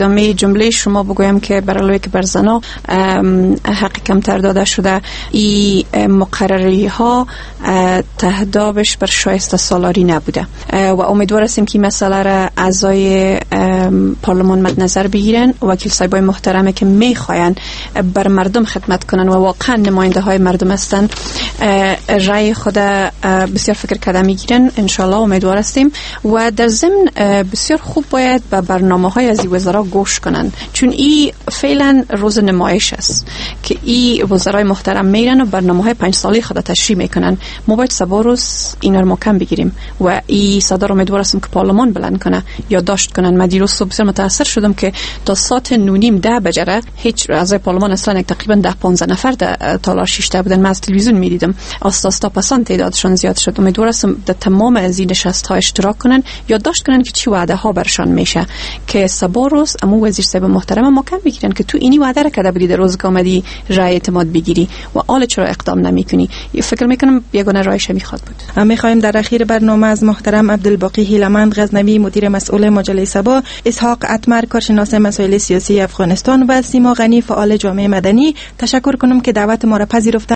جمله شما بگویم که برای که بر زنا حق کمتر داده شده، این مقرری ها تهدابش بر شایسته سالاری نبوده و امیدوار هستیم که مسئله را اعضای پارلمان مد نظر بگیرن. وکیل صاحبای محترمه که میخواین بر مردم خدمت کنن و واقعا نماینده های مردم هستن، رای خود بسیار فکر کرده میگیرن ان شاء الله. امیدوار هستیم و در ضمن بسیار خوب باید به برنامه های از این وزرا گوش کنن، چون این فعلا روز نمایش است که این وزرای محترم میرن و برنامه های پنج سالی خود تشریح میکنن. ما باید سبا روز این رو محکم بگیریم و این صدا رو امیدوار هستیم که پارلمان بلند کنه، یادداشت کنن. من دیروز صبح بسیار متاثر شدم که تا ساعت نونیم ده بجره هیچ اعضای پارلمان اصلا تقریبا ده پانزده نفر در تالار شیشته بودن. من از تلویزیون میدیدم آستا آستا پسان تعدادشون زیاد شد. امیدوار هستم در تمام از این نشست ها اشتراک کنن، یادداشت کنن که چی وعده ها برشان میشه که سبا روز امو وزیر صاحب محترم محکم بگیرن که تو اینی وعده را کرده بودی در روز که آمدی رای اعتماد بگیری و حالا چرا اقدام نمیکنی. فکر میکنم یگانه راهش میخواد بود. میخوایم در اخیر برنامه از محترم عبدالباقی هیلمند غزنوی مدیر مسئول مجله سبا، اسحاق اتمر کارشناس مسائل سیاسی افغانستان و سیما غنی فعال جامعه مدنی تشکر کنم که دعوت ما را پذیرفتند.